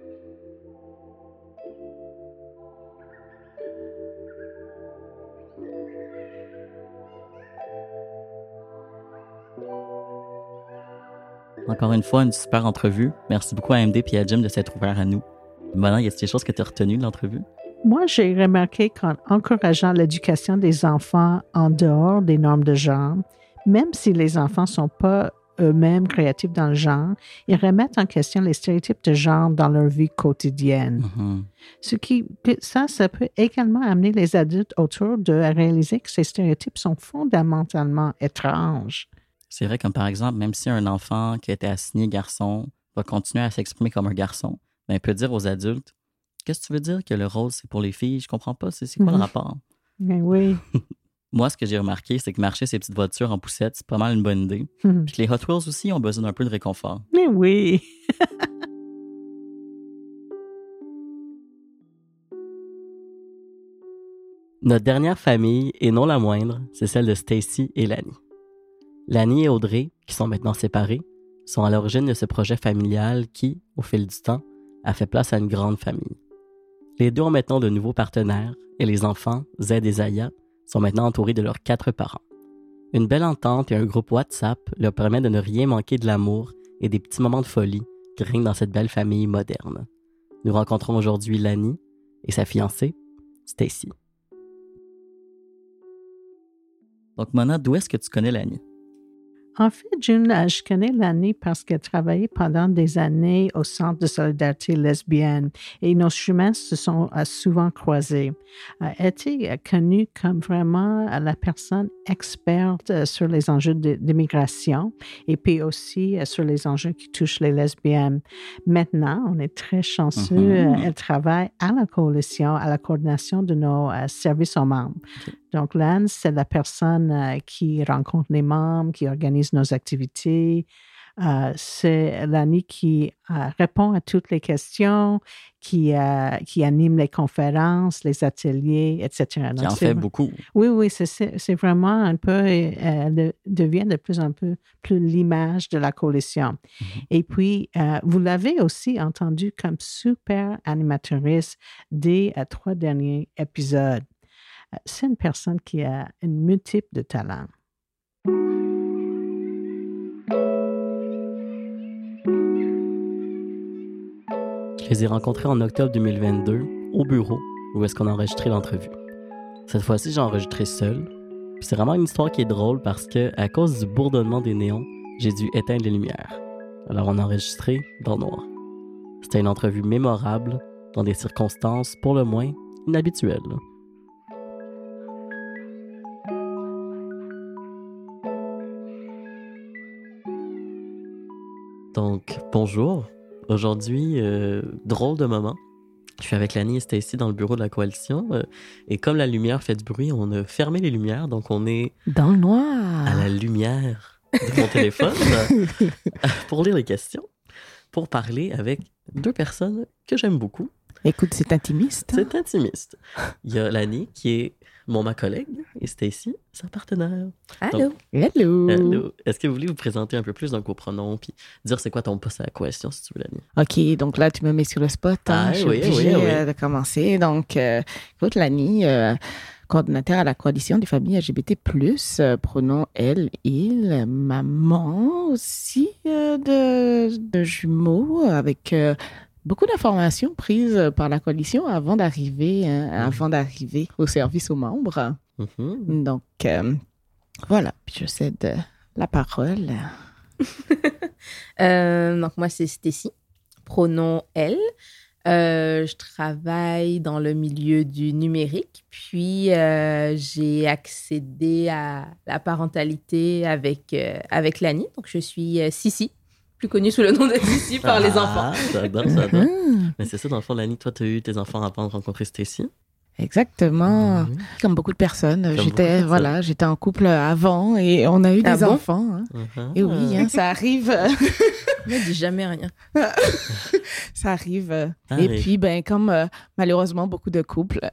[SPEAKER 5] Encore une fois, une super entrevue. Merci beaucoup à MD et à Jim de s'être ouverts à nous. Maintenant, y a-t-il des choses que tu as retenues de l'entrevue?
[SPEAKER 3] Moi, j'ai remarqué qu'en encourageant l'éducation des enfants en dehors des normes de genre, même si les enfants ne sont pas eux-mêmes créatifs dans le genre, ils remettent en question les stéréotypes de genre dans leur vie quotidienne. Ça peut également amener les adultes autour d'eux à réaliser que ces stéréotypes sont fondamentalement étranges.
[SPEAKER 5] C'est vrai, comme par exemple, même si un enfant qui a été assigné garçon va continuer à s'exprimer comme un garçon, ben, il peut dire aux adultes « Qu'est-ce que tu veux dire que le rose, c'est pour les filles? Je comprends pas, c'est quoi le rapport? »
[SPEAKER 3] Ben oui.
[SPEAKER 5] Moi, ce que j'ai remarqué, c'est que marcher ces petites voitures en poussette, c'est pas mal une bonne idée. Puis les Hot Wheels aussi ont besoin d'un peu de réconfort.
[SPEAKER 3] Mais oui.
[SPEAKER 5] Notre dernière famille, et non la moindre, c'est celle de Stacy et Lani. Lani et Audrey, qui sont maintenant séparés, sont à l'origine de ce projet familial qui, au fil du temps, a fait place à une grande famille. Les deux ont maintenant de nouveaux partenaires et les enfants, Zed et Zaya, sont maintenant entourés de leurs 4 parents. Une belle entente et un groupe WhatsApp leur permettent de ne rien manquer de l'amour et des petits moments de folie qui règnent dans cette belle famille moderne. Nous rencontrons aujourd'hui Lani et sa fiancée, Stacy. Donc, Mona, d'où est-ce que tu connais Lani?
[SPEAKER 3] En fait, June, je connais Lani parce qu'elle travaillait pendant des années au Centre de solidarité lesbienne et nos chemins se sont souvent croisés. Elle était connue comme vraiment la personne experte sur les enjeux d'immigration et puis aussi sur les enjeux qui touchent les lesbiennes. Maintenant, on est très chanceux. Elle travaille à la coalition, à la coordination de nos services aux membres. Donc, Lani, c'est la personne qui rencontre les membres, qui organise nos activités. C'est Lani qui répond à toutes les questions, qui anime les conférences, les ateliers, etc.
[SPEAKER 5] Donc, qui en fait beaucoup.
[SPEAKER 3] Oui, c'est vraiment un peu, elle devient de plus en plus l'image de la coalition. Et puis, vous l'avez aussi entendu comme super animatrice des 3 derniers épisodes. C'est une personne qui a une multitude de talents.
[SPEAKER 5] Je les ai rencontrés en octobre 2022 au bureau où est-ce qu'on a enregistré l'entrevue. Cette fois-ci, j'ai enregistré seul. Puis c'est vraiment une histoire qui est drôle parce que, à cause du bourdonnement des néons, j'ai dû éteindre les lumières. Alors on a enregistré dans le noir. C'était une entrevue mémorable dans des circonstances pour le moins inhabituelles. Donc, bonjour. Aujourd'hui, drôle de moment. Je suis avec Lani et Stacy dans le bureau de la coalition. Et comme la lumière fait du bruit, on a fermé les lumières. Donc, on est
[SPEAKER 6] dans le noir,
[SPEAKER 5] à la lumière de mon téléphone pour lire les questions, pour parler avec 2 personnes que j'aime beaucoup.
[SPEAKER 6] Écoute, c'est intimiste.
[SPEAKER 5] C'est intimiste. Il y a Lani qui est ma collègue et Stacy, sa partenaire.
[SPEAKER 6] Allô.
[SPEAKER 5] Donc,
[SPEAKER 6] Hello.
[SPEAKER 5] Hello. Est-ce que vous voulez vous présenter un peu plus dans vos pronoms puis dire c'est quoi ton poste à la coalition si tu veux, Lani?
[SPEAKER 6] OK, donc là, tu me mets sur le spot. Hein? Je suis obligée de commencer. Donc, écoute, Lani, coordinateur à la coalition des familles LGBT+, pronom elle, il, maman aussi de jumeaux avec... beaucoup d'informations prises par la coalition avant d'arriver au service aux membres. Donc, voilà. Puis je cède la parole.
[SPEAKER 9] Donc, moi, c'est Stacy, pronom elle. Je travaille dans le milieu du numérique, puis j'ai accédé à la parentalité avec Lani. Donc, je suis Sissi, plus connue sous le nom de Sissi par les enfants.
[SPEAKER 5] J'adore. Mais c'est ça, dans le fond, Lani, toi, tu as eu tes enfants avant de rencontrer Stacy?
[SPEAKER 6] Exactement. Comme beaucoup de personnes. J'étais en couple avant et on a eu des enfants. Hein. Et oui, hein, ça arrive.
[SPEAKER 9] Ne dis jamais rien.
[SPEAKER 6] Ça arrive. Et puis, comme malheureusement, beaucoup de couples,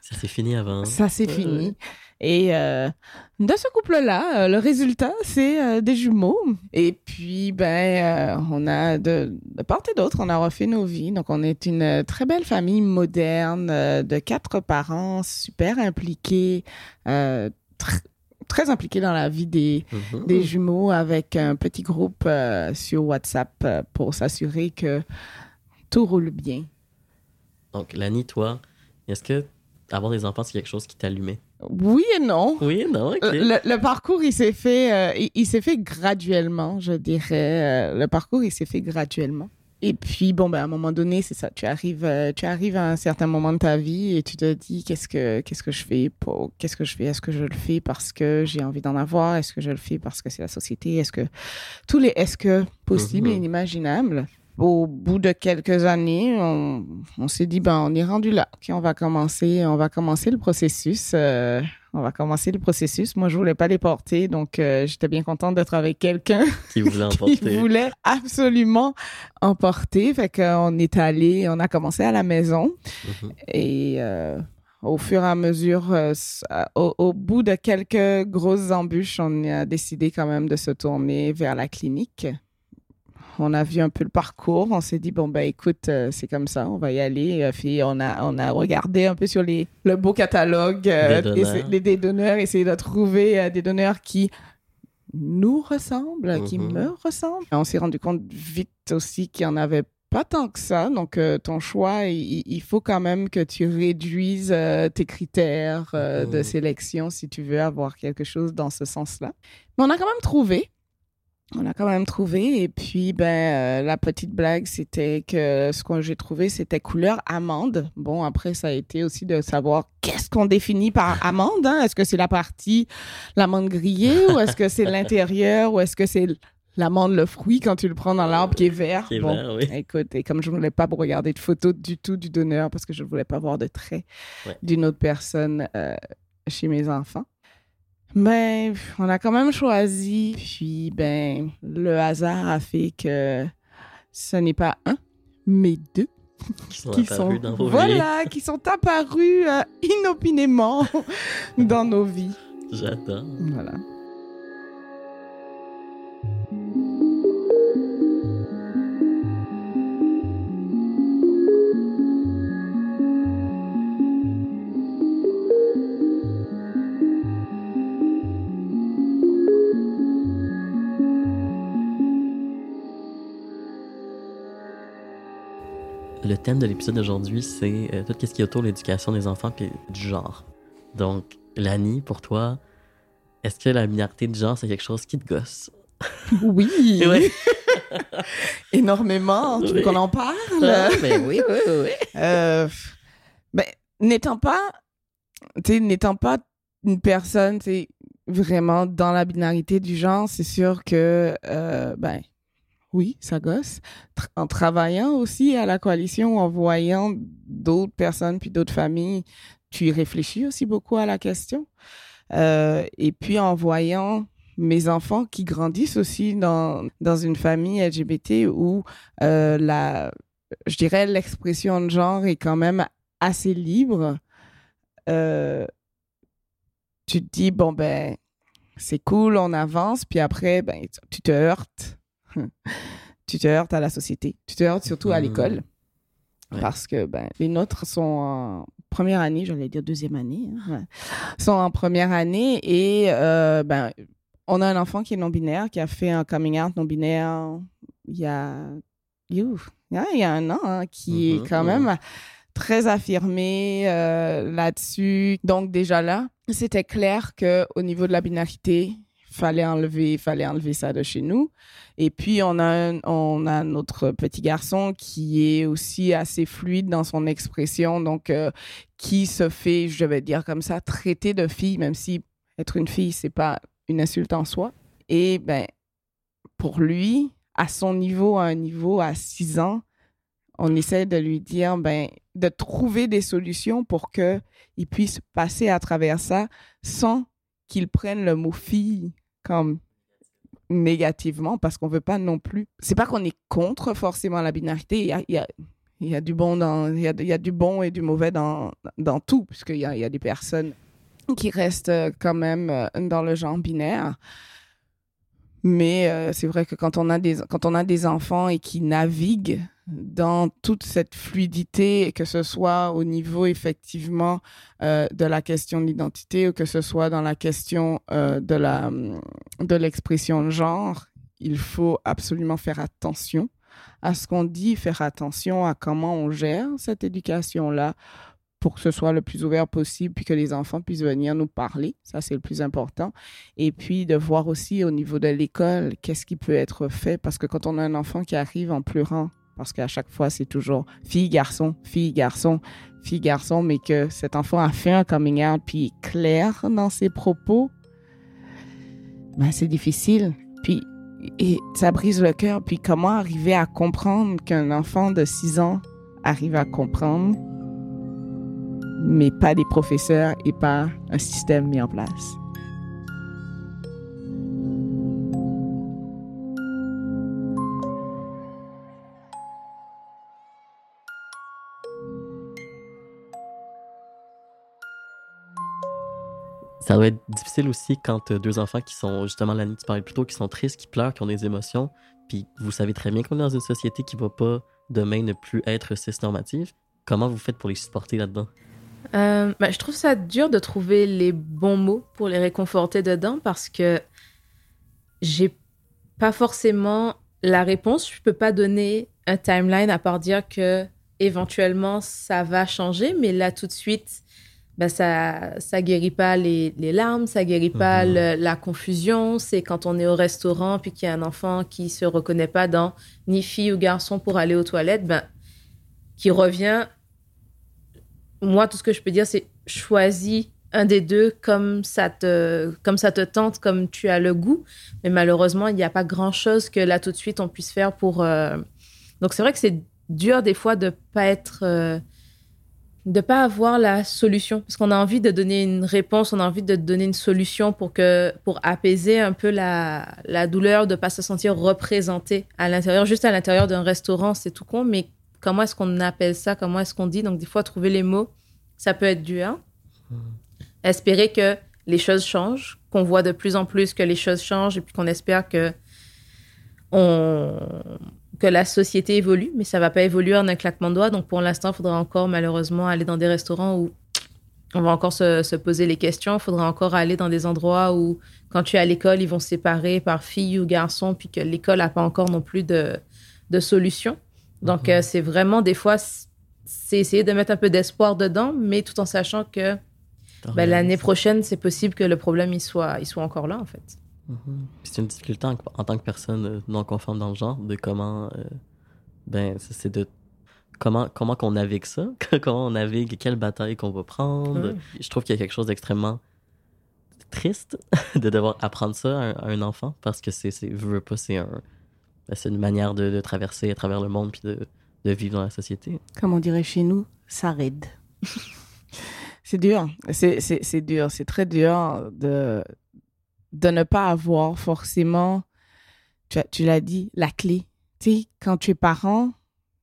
[SPEAKER 5] Ça s'est fini avant.
[SPEAKER 10] Ça s'est fini. Et de ce couple-là, le résultat, c'est des jumeaux. Et puis, on a de part et d'autre, on a refait nos vies. Donc, on est une très belle famille moderne de 4 parents super impliqués, très impliqués dans la vie des jumeaux, avec un petit groupe sur WhatsApp pour s'assurer que tout roule bien.
[SPEAKER 5] Donc, Lani, toi, est-ce que avoir des enfants, c'est quelque chose qui t'allumait?
[SPEAKER 10] Oui et non.
[SPEAKER 5] Oui et non, OK.
[SPEAKER 10] Le parcours, il s'est fait graduellement, je dirais. Le parcours, il s'est fait graduellement. Et puis, à un moment donné, c'est ça. Tu arrives à un certain moment de ta vie et tu te dis, qu'est-ce que je fais? Est-ce que je le fais parce que j'ai envie d'en avoir? Est-ce que je le fais parce que c'est la société? Est-ce que tous les est-ce que possibles et inimaginables? Au bout de quelques années, on s'est dit, on est rendu là. OK, on va commencer le processus. Moi, je voulais pas les porter, donc j'étais bien contente d'être avec quelqu'un
[SPEAKER 5] qui voulait emporter.
[SPEAKER 10] Qui voulait absolument emporter. Fait qu'on est allé, on a commencé à la maison. Et au fur et à mesure, au bout de quelques grosses embûches, on a décidé quand même de se tourner vers la clinique. On a vu un peu le parcours. On s'est dit, écoute, c'est comme ça, on va y aller. Puis on a regardé un peu sur le beau catalogue des donneurs, essayer de trouver des donneurs qui nous ressemblent, qui me ressemblent. On s'est rendu compte vite aussi qu'il n'y en avait pas tant que ça. Donc, ton choix, il faut quand même que tu réduises tes critères de sélection si tu veux avoir quelque chose dans ce sens-là. Mais on a quand même trouvé. Et puis, la petite blague, c'était que ce que j'ai trouvé, c'était couleur amande. Bon, après, ça a été aussi de savoir qu'est-ce qu'on définit par amande. Hein? Est-ce que c'est l'amande grillée ou est-ce que c'est l'intérieur ou est-ce que c'est l'amande, le fruit, quand tu le prends dans l'arbre qui est vert?
[SPEAKER 5] Vert, oui.
[SPEAKER 10] Écoute, et comme je ne voulais pas regarder de photos du tout du donneur parce que je ne voulais pas voir de traits d'une autre personne chez mes enfants. Mais on a quand même choisi, puis le hasard a fait que ce n'est pas un, mais 2
[SPEAKER 5] qui sont dans vos vies.
[SPEAKER 10] Qui sont apparus inopinément dans nos vies.
[SPEAKER 5] J'adore.
[SPEAKER 10] Voilà.
[SPEAKER 5] Le thème de l'épisode d'aujourd'hui, c'est tout ce qui est autour de l'éducation des enfants et du genre. Donc, Lani, pour toi, est-ce que la binarité de genre, c'est quelque chose qui te gosse?
[SPEAKER 10] Oui!
[SPEAKER 5] Oui.
[SPEAKER 10] Énormément. Tu veux qu'on en parle?
[SPEAKER 5] Oui.
[SPEAKER 10] N'étant pas une personne vraiment dans la binarité du genre, c'est sûr que oui, ça gosse. En travaillant aussi à la coalition, en voyant d'autres personnes puis d'autres familles, tu réfléchis aussi beaucoup à la question. Et puis en voyant mes enfants qui grandissent aussi dans une famille LGBT où je dirais l'expression de genre est quand même assez libre, tu te dis, c'est cool, on avance, puis après, tu te heurtes. Tu te heurtes à la société. Tu te heurtes surtout à l'école. Parce que les nôtres sont en première année, j'allais dire deuxième année, sont en première année et on a un enfant qui est non-binaire, qui a fait un coming out non-binaire il y a un an, qui est quand même très affirmé là-dessus. Donc déjà là, c'était clair qu'au niveau de la binarité, fallait enlever ça de chez nous. Et puis, on a notre petit garçon qui est aussi assez fluide dans son expression, donc qui se fait, je vais dire comme ça, traiter de fille, même si être une fille, c'est pas une insulte en soi. Et pour lui, à son niveau, à 6 ans, on essaie de lui dire, de trouver des solutions pour qu'il puisse passer à travers ça sans qu'il prenne le mot fille comme négativement, parce qu'on veut pas non plus. C'est pas qu'on est contre forcément la binarité. Il Il y a du bon il y a du bon et du mauvais dans tout, puisqu'il y a des personnes qui restent quand même dans le genre binaire. Mais c'est vrai que quand on a des enfants et qui naviguent dans toute cette fluidité, que ce soit au niveau effectivement de la question de l'identité ou que ce soit dans la question de l'expression de genre, il faut absolument faire attention à ce qu'on dit, faire attention à comment on gère cette éducation-là pour que ce soit le plus ouvert possible, puis que les enfants puissent venir nous parler. Ça, c'est le plus important. Et puis, de voir aussi au niveau de l'école, qu'est-ce qui peut être fait. Parce que quand on a un enfant qui arrive en pleurant, parce qu'à chaque fois, c'est toujours fille, garçon, fille, garçon, fille, garçon, mais que cet enfant a fait un coming out, puis est clair dans ses propos, ben, c'est difficile. Puis, et ça brise le cœur. Puis, comment arriver à comprendre qu'un enfant de 6 ans arrive à comprendre, mais pas des professeurs et pas un système mis en place.
[SPEAKER 5] Ça doit être difficile aussi quand tu as 2 enfants qui sont, justement, l'année tu parlais plus tôt, qui sont tristes, qui pleurent, qui ont des émotions, puis vous savez très bien qu'on est dans une société qui va pas demain ne plus être cis-normative. Comment vous faites pour les supporter là-dedans?
[SPEAKER 9] Je trouve ça dur de trouver les bons mots pour les réconforter dedans parce que j'ai pas forcément la réponse. Je peux pas donner un timeline à part dire que éventuellement ça va changer, mais là tout de suite, ça guérit pas les larmes, ça guérit pas la confusion. C'est quand on est au restaurant puis qu'il y a un enfant qui se reconnaît pas dans ni fille ou garçon pour aller aux toilettes, qui revient. Moi, tout ce que je peux dire, c'est choisis un des deux comme ça te tente, comme tu as le goût. Mais malheureusement, il n'y a pas grand-chose que là, tout de suite, on puisse faire pour... Donc, c'est vrai que c'est dur des fois de pas avoir la solution. Parce qu'on a envie de donner une réponse, on a envie de donner une solution pour apaiser un peu la douleur, de ne pas se sentir représenté à l'intérieur. Juste à l'intérieur d'un restaurant, c'est tout con, mais comment est-ce qu'on appelle ça? Comment est-ce qu'on dit? Donc, des fois, trouver les mots, ça peut être dur. Espérer que les choses changent, qu'on voit de plus en plus que les choses changent et puis qu'on espère que la société évolue, mais ça ne va pas évoluer en un claquement de doigts. Donc, pour l'instant, il faudra encore, malheureusement, aller dans des restaurants où on va encore se poser les questions. Il faudra encore aller dans des endroits où, quand tu es à l'école, ils vont se séparer par filles ou garçons, puis que l'école n'a pas encore non plus de solution. Donc, c'est vraiment, des fois, c'est essayer de mettre un peu d'espoir dedans, mais tout en sachant que l'année prochaine, c'est possible que le problème, il soit encore là, en fait.
[SPEAKER 5] C'est une difficulté en tant que personne non conforme dans le genre, de comment... c'est de... Comment qu'on navigue ça, comment on navigue, quelle bataille qu'on va prendre. Je trouve qu'il y a quelque chose d'extrêmement triste de devoir apprendre ça à un enfant, parce que c'est une manière de traverser à travers le monde puis de vivre dans la société.
[SPEAKER 10] Comme on dirait chez nous, ça ride. C'est dur. C'est dur. C'est très dur de ne pas avoir forcément, tu l'as dit, la clé. Tu sais, quand tu es parent,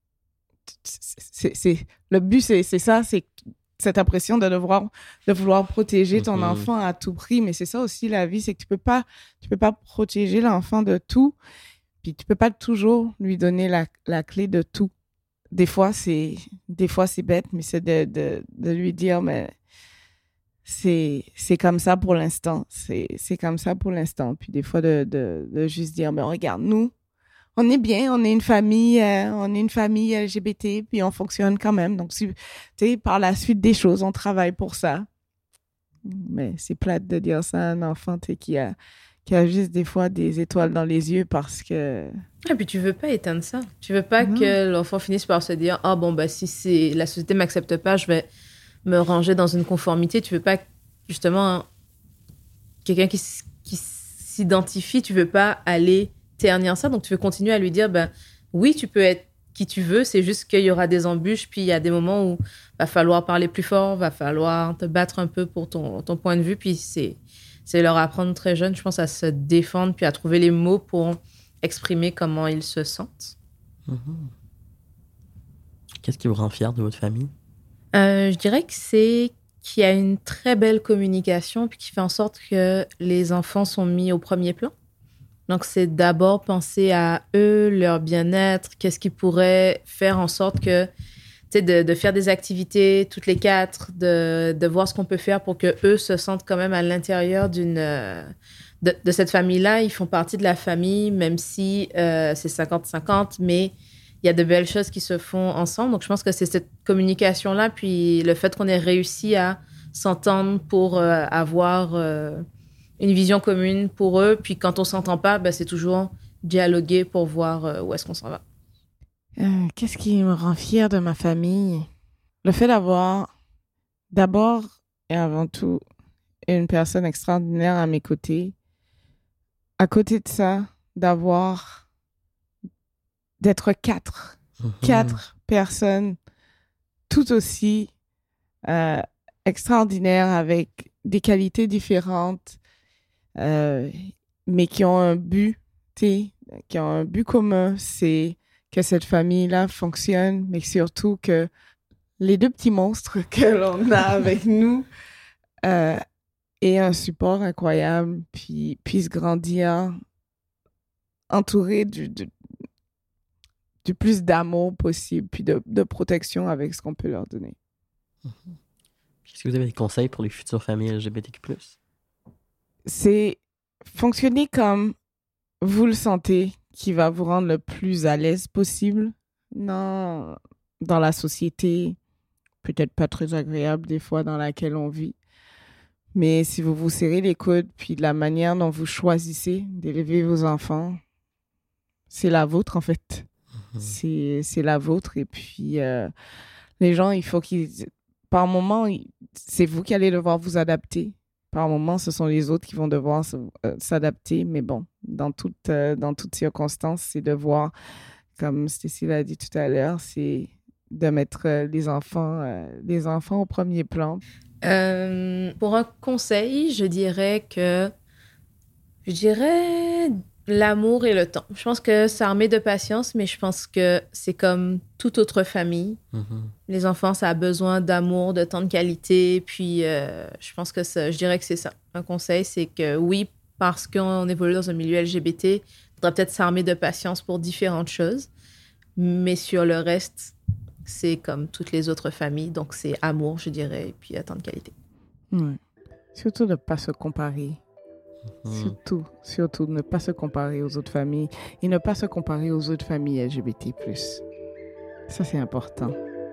[SPEAKER 10] le but, c'est ça, c'est cette impression de vouloir protéger ton enfant à tout prix. Mais c'est ça aussi, la vie, c'est que tu peux pas protéger l'enfant de tout. Puis tu peux pas toujours lui donner la clé de tout. Des fois, c'est bête, mais c'est de lui dire, mais c'est comme ça pour l'instant. C'est comme ça pour l'instant. Puis des fois, de juste dire, mais regarde, nous, on est bien, on est une famille LGBT, puis on fonctionne quand même. Donc, tu sais, par la suite des choses, on travaille pour ça. Mais c'est plate de dire ça à un enfant, tu sais, qui a juste des fois des étoiles dans les yeux parce que...
[SPEAKER 9] Et puis tu veux pas éteindre ça. Tu veux pas que l'enfant finisse par se dire « Ah bon, si la société m'accepte pas, je vais me ranger dans une conformité. » Tu veux pas, justement, quelqu'un qui s'identifie, tu veux pas aller ternir ça. Donc tu veux continuer à lui dire « Oui, tu peux être qui tu veux, c'est juste qu'il y aura des embûches, puis il y a des moments où va falloir parler plus fort, va falloir te battre un peu pour ton point de vue, puis c'est leur apprendre très jeune, je pense, à se défendre puis à trouver les mots pour exprimer comment ils se sentent.
[SPEAKER 5] Qu'est-ce qui vous rend fier de votre famille?
[SPEAKER 9] Je dirais que c'est qu'il y a une très belle communication puis qui fait en sorte que les enfants sont mis au premier plan. Donc, c'est d'abord penser à eux, leur bien-être, qu'est-ce qu'ils pourraient faire en sorte que, tu sais, de faire des activités toutes les quatre, de voir ce qu'on peut faire pour que eux se sentent quand même à l'intérieur de cette famille-là. Ils font partie de la famille, même si c'est 50-50, mais il y a de belles choses qui se font ensemble. Donc, je pense que c'est cette communication-là, puis le fait qu'on ait réussi à s'entendre pour avoir une vision commune pour eux. Puis quand on s'entend pas, ben, c'est toujours dialoguer pour voir où est-ce qu'on s'en va.
[SPEAKER 10] Qu'est-ce qui me rend fière de ma famille? Le fait d'avoir, d'abord et avant tout, une personne extraordinaire à mes côtés. À côté de ça, d'être quatre personnes tout aussi extraordinaires avec des qualités différentes, mais qui ont un but, qui ont un but commun, c'est que cette famille-là fonctionne, mais surtout que les deux petits monstres que l'on a avec nous aient un support incroyable, puis puissent grandir entourés du plus d'amour possible, puis de protection avec ce qu'on peut leur donner.
[SPEAKER 5] Est-ce que vous avez des conseils pour les futures familles LGBTQ+?
[SPEAKER 10] C'est fonctionner comme vous le sentez, qui va vous rendre le plus à l'aise possible dans la société, peut-être pas très agréable des fois dans laquelle on vit. Mais si vous vous serrez les coudes, puis de la manière dont vous choisissez d'élever vos enfants, c'est la vôtre en fait. C'est la vôtre. Et puis, les gens, il faut qu'ils... Par moment, c'est vous qui allez devoir vous adapter. Par moment, ce sont les autres qui vont devoir s'adapter. Mais bon, dans toutes circonstances, c'est de voir, comme Stécie l'a dit tout à l'heure, c'est de mettre les enfants au premier plan.
[SPEAKER 9] Pour un conseil, je dirais l'amour et le temps. Je pense que c'est armé de patience, mais je pense que c'est comme toute autre famille. Les enfants, ça a besoin d'amour, de temps de qualité. Puis, je pense que je dirais que c'est ça. Un conseil, c'est que oui, parce qu'on évolue dans un milieu LGBT, il faudra peut-être s'armer de patience pour différentes choses. Mais sur le reste, c'est comme toutes les autres familles. Donc, c'est amour, je dirais, et puis temps de qualité.
[SPEAKER 10] Ouais. Surtout de ne pas se comparer. Surtout ne pas se comparer aux autres familles et ne pas se comparer aux autres familles LGBT+. Ça, c'est important.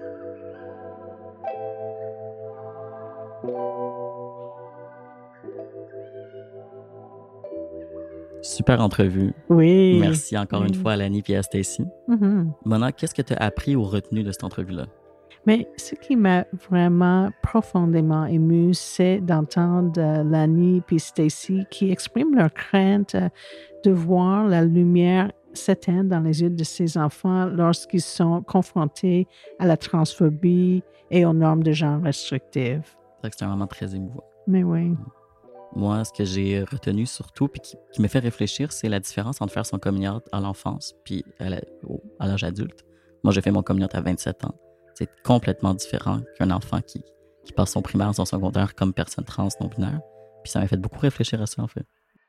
[SPEAKER 5] Super entrevue.
[SPEAKER 3] Oui.
[SPEAKER 5] Merci encore une fois à Lani et à Stacy. Mona, qu'est-ce que tu as appris ou retenu de cette entrevue-là?
[SPEAKER 3] Mais ce qui m'a vraiment profondément émue, c'est d'entendre Lani et Stacy qui expriment leur crainte de voir la lumière s'éteindre dans les yeux de ces enfants lorsqu'ils sont confrontés à la transphobie et aux normes de genre restrictives.
[SPEAKER 5] C'est vrai que c'est un moment très émouvant.
[SPEAKER 3] Mais oui.
[SPEAKER 5] Moi, ce que j'ai retenu surtout puis qui me fait réfléchir, c'est la différence entre faire son coming out à l'enfance puis à l'âge adulte. Moi, j'ai fait mon coming out à 27 ans. C'est complètement différent qu'un enfant qui passe son primaire, son secondaire comme personne trans non-binaire. Puis ça m'a fait beaucoup réfléchir à ça, en fait.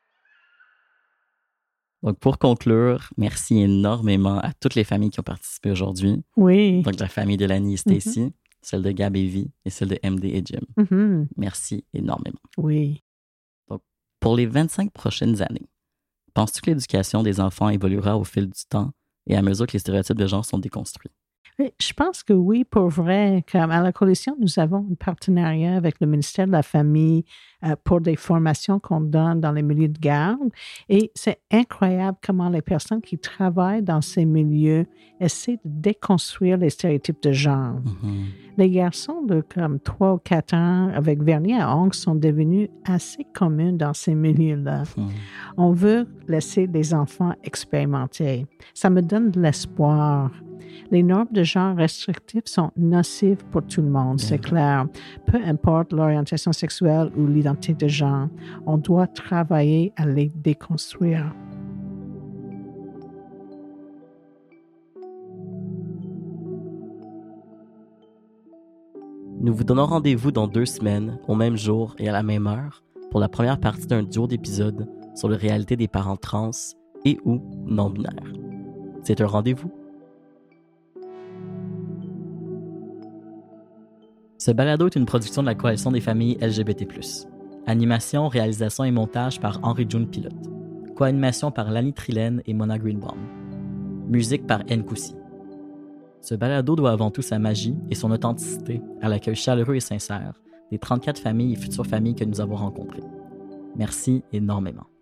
[SPEAKER 5] Donc, pour conclure, merci énormément à toutes les familles qui ont participé aujourd'hui.
[SPEAKER 3] Oui.
[SPEAKER 5] Donc, la famille de Lani et Stacy, celle de Gab et Vi et celle de MD et Jim. Merci énormément.
[SPEAKER 3] Oui.
[SPEAKER 5] Donc, pour les 25 prochaines années, penses-tu que l'éducation des enfants évoluera au fil du temps et à mesure que les stéréotypes de genre sont déconstruits?
[SPEAKER 3] Je pense que oui, pour vrai. Comme à la Coalition, nous avons un partenariat avec le ministère de la Famille pour des formations qu'on donne dans les milieux de garde. Et c'est incroyable comment les personnes qui travaillent dans ces milieux essaient de déconstruire les stéréotypes de genre. Les garçons de comme 3 ou 4 ans avec vernis à ongles sont devenus assez communs dans ces milieux-là. On veut laisser les enfants expérimenter. Ça me donne de l'espoir. Les normes de genre restrictives sont nocives pour tout le monde, c'est clair. Peu importe l'orientation sexuelle ou l'identité de genre, on doit travailler à les déconstruire.
[SPEAKER 5] Nous vous donnons rendez-vous dans 2 semaines, au même jour et à la même heure, pour la première partie d'un duo d'épisodes sur la réalité des parents trans et ou non-binaires. C'est un rendez-vous. Ce balado est une production de la Coalition des familles LGBT+. Animation, réalisation et montage par Henri-June Pilote. Co-animation par Lani Trilène et Mona Greenbaum. Musique par Nkoussi. Ce balado doit avant tout sa magie et son authenticité à l'accueil chaleureux et sincère des 34 familles et futures familles que nous avons rencontrées. Merci énormément.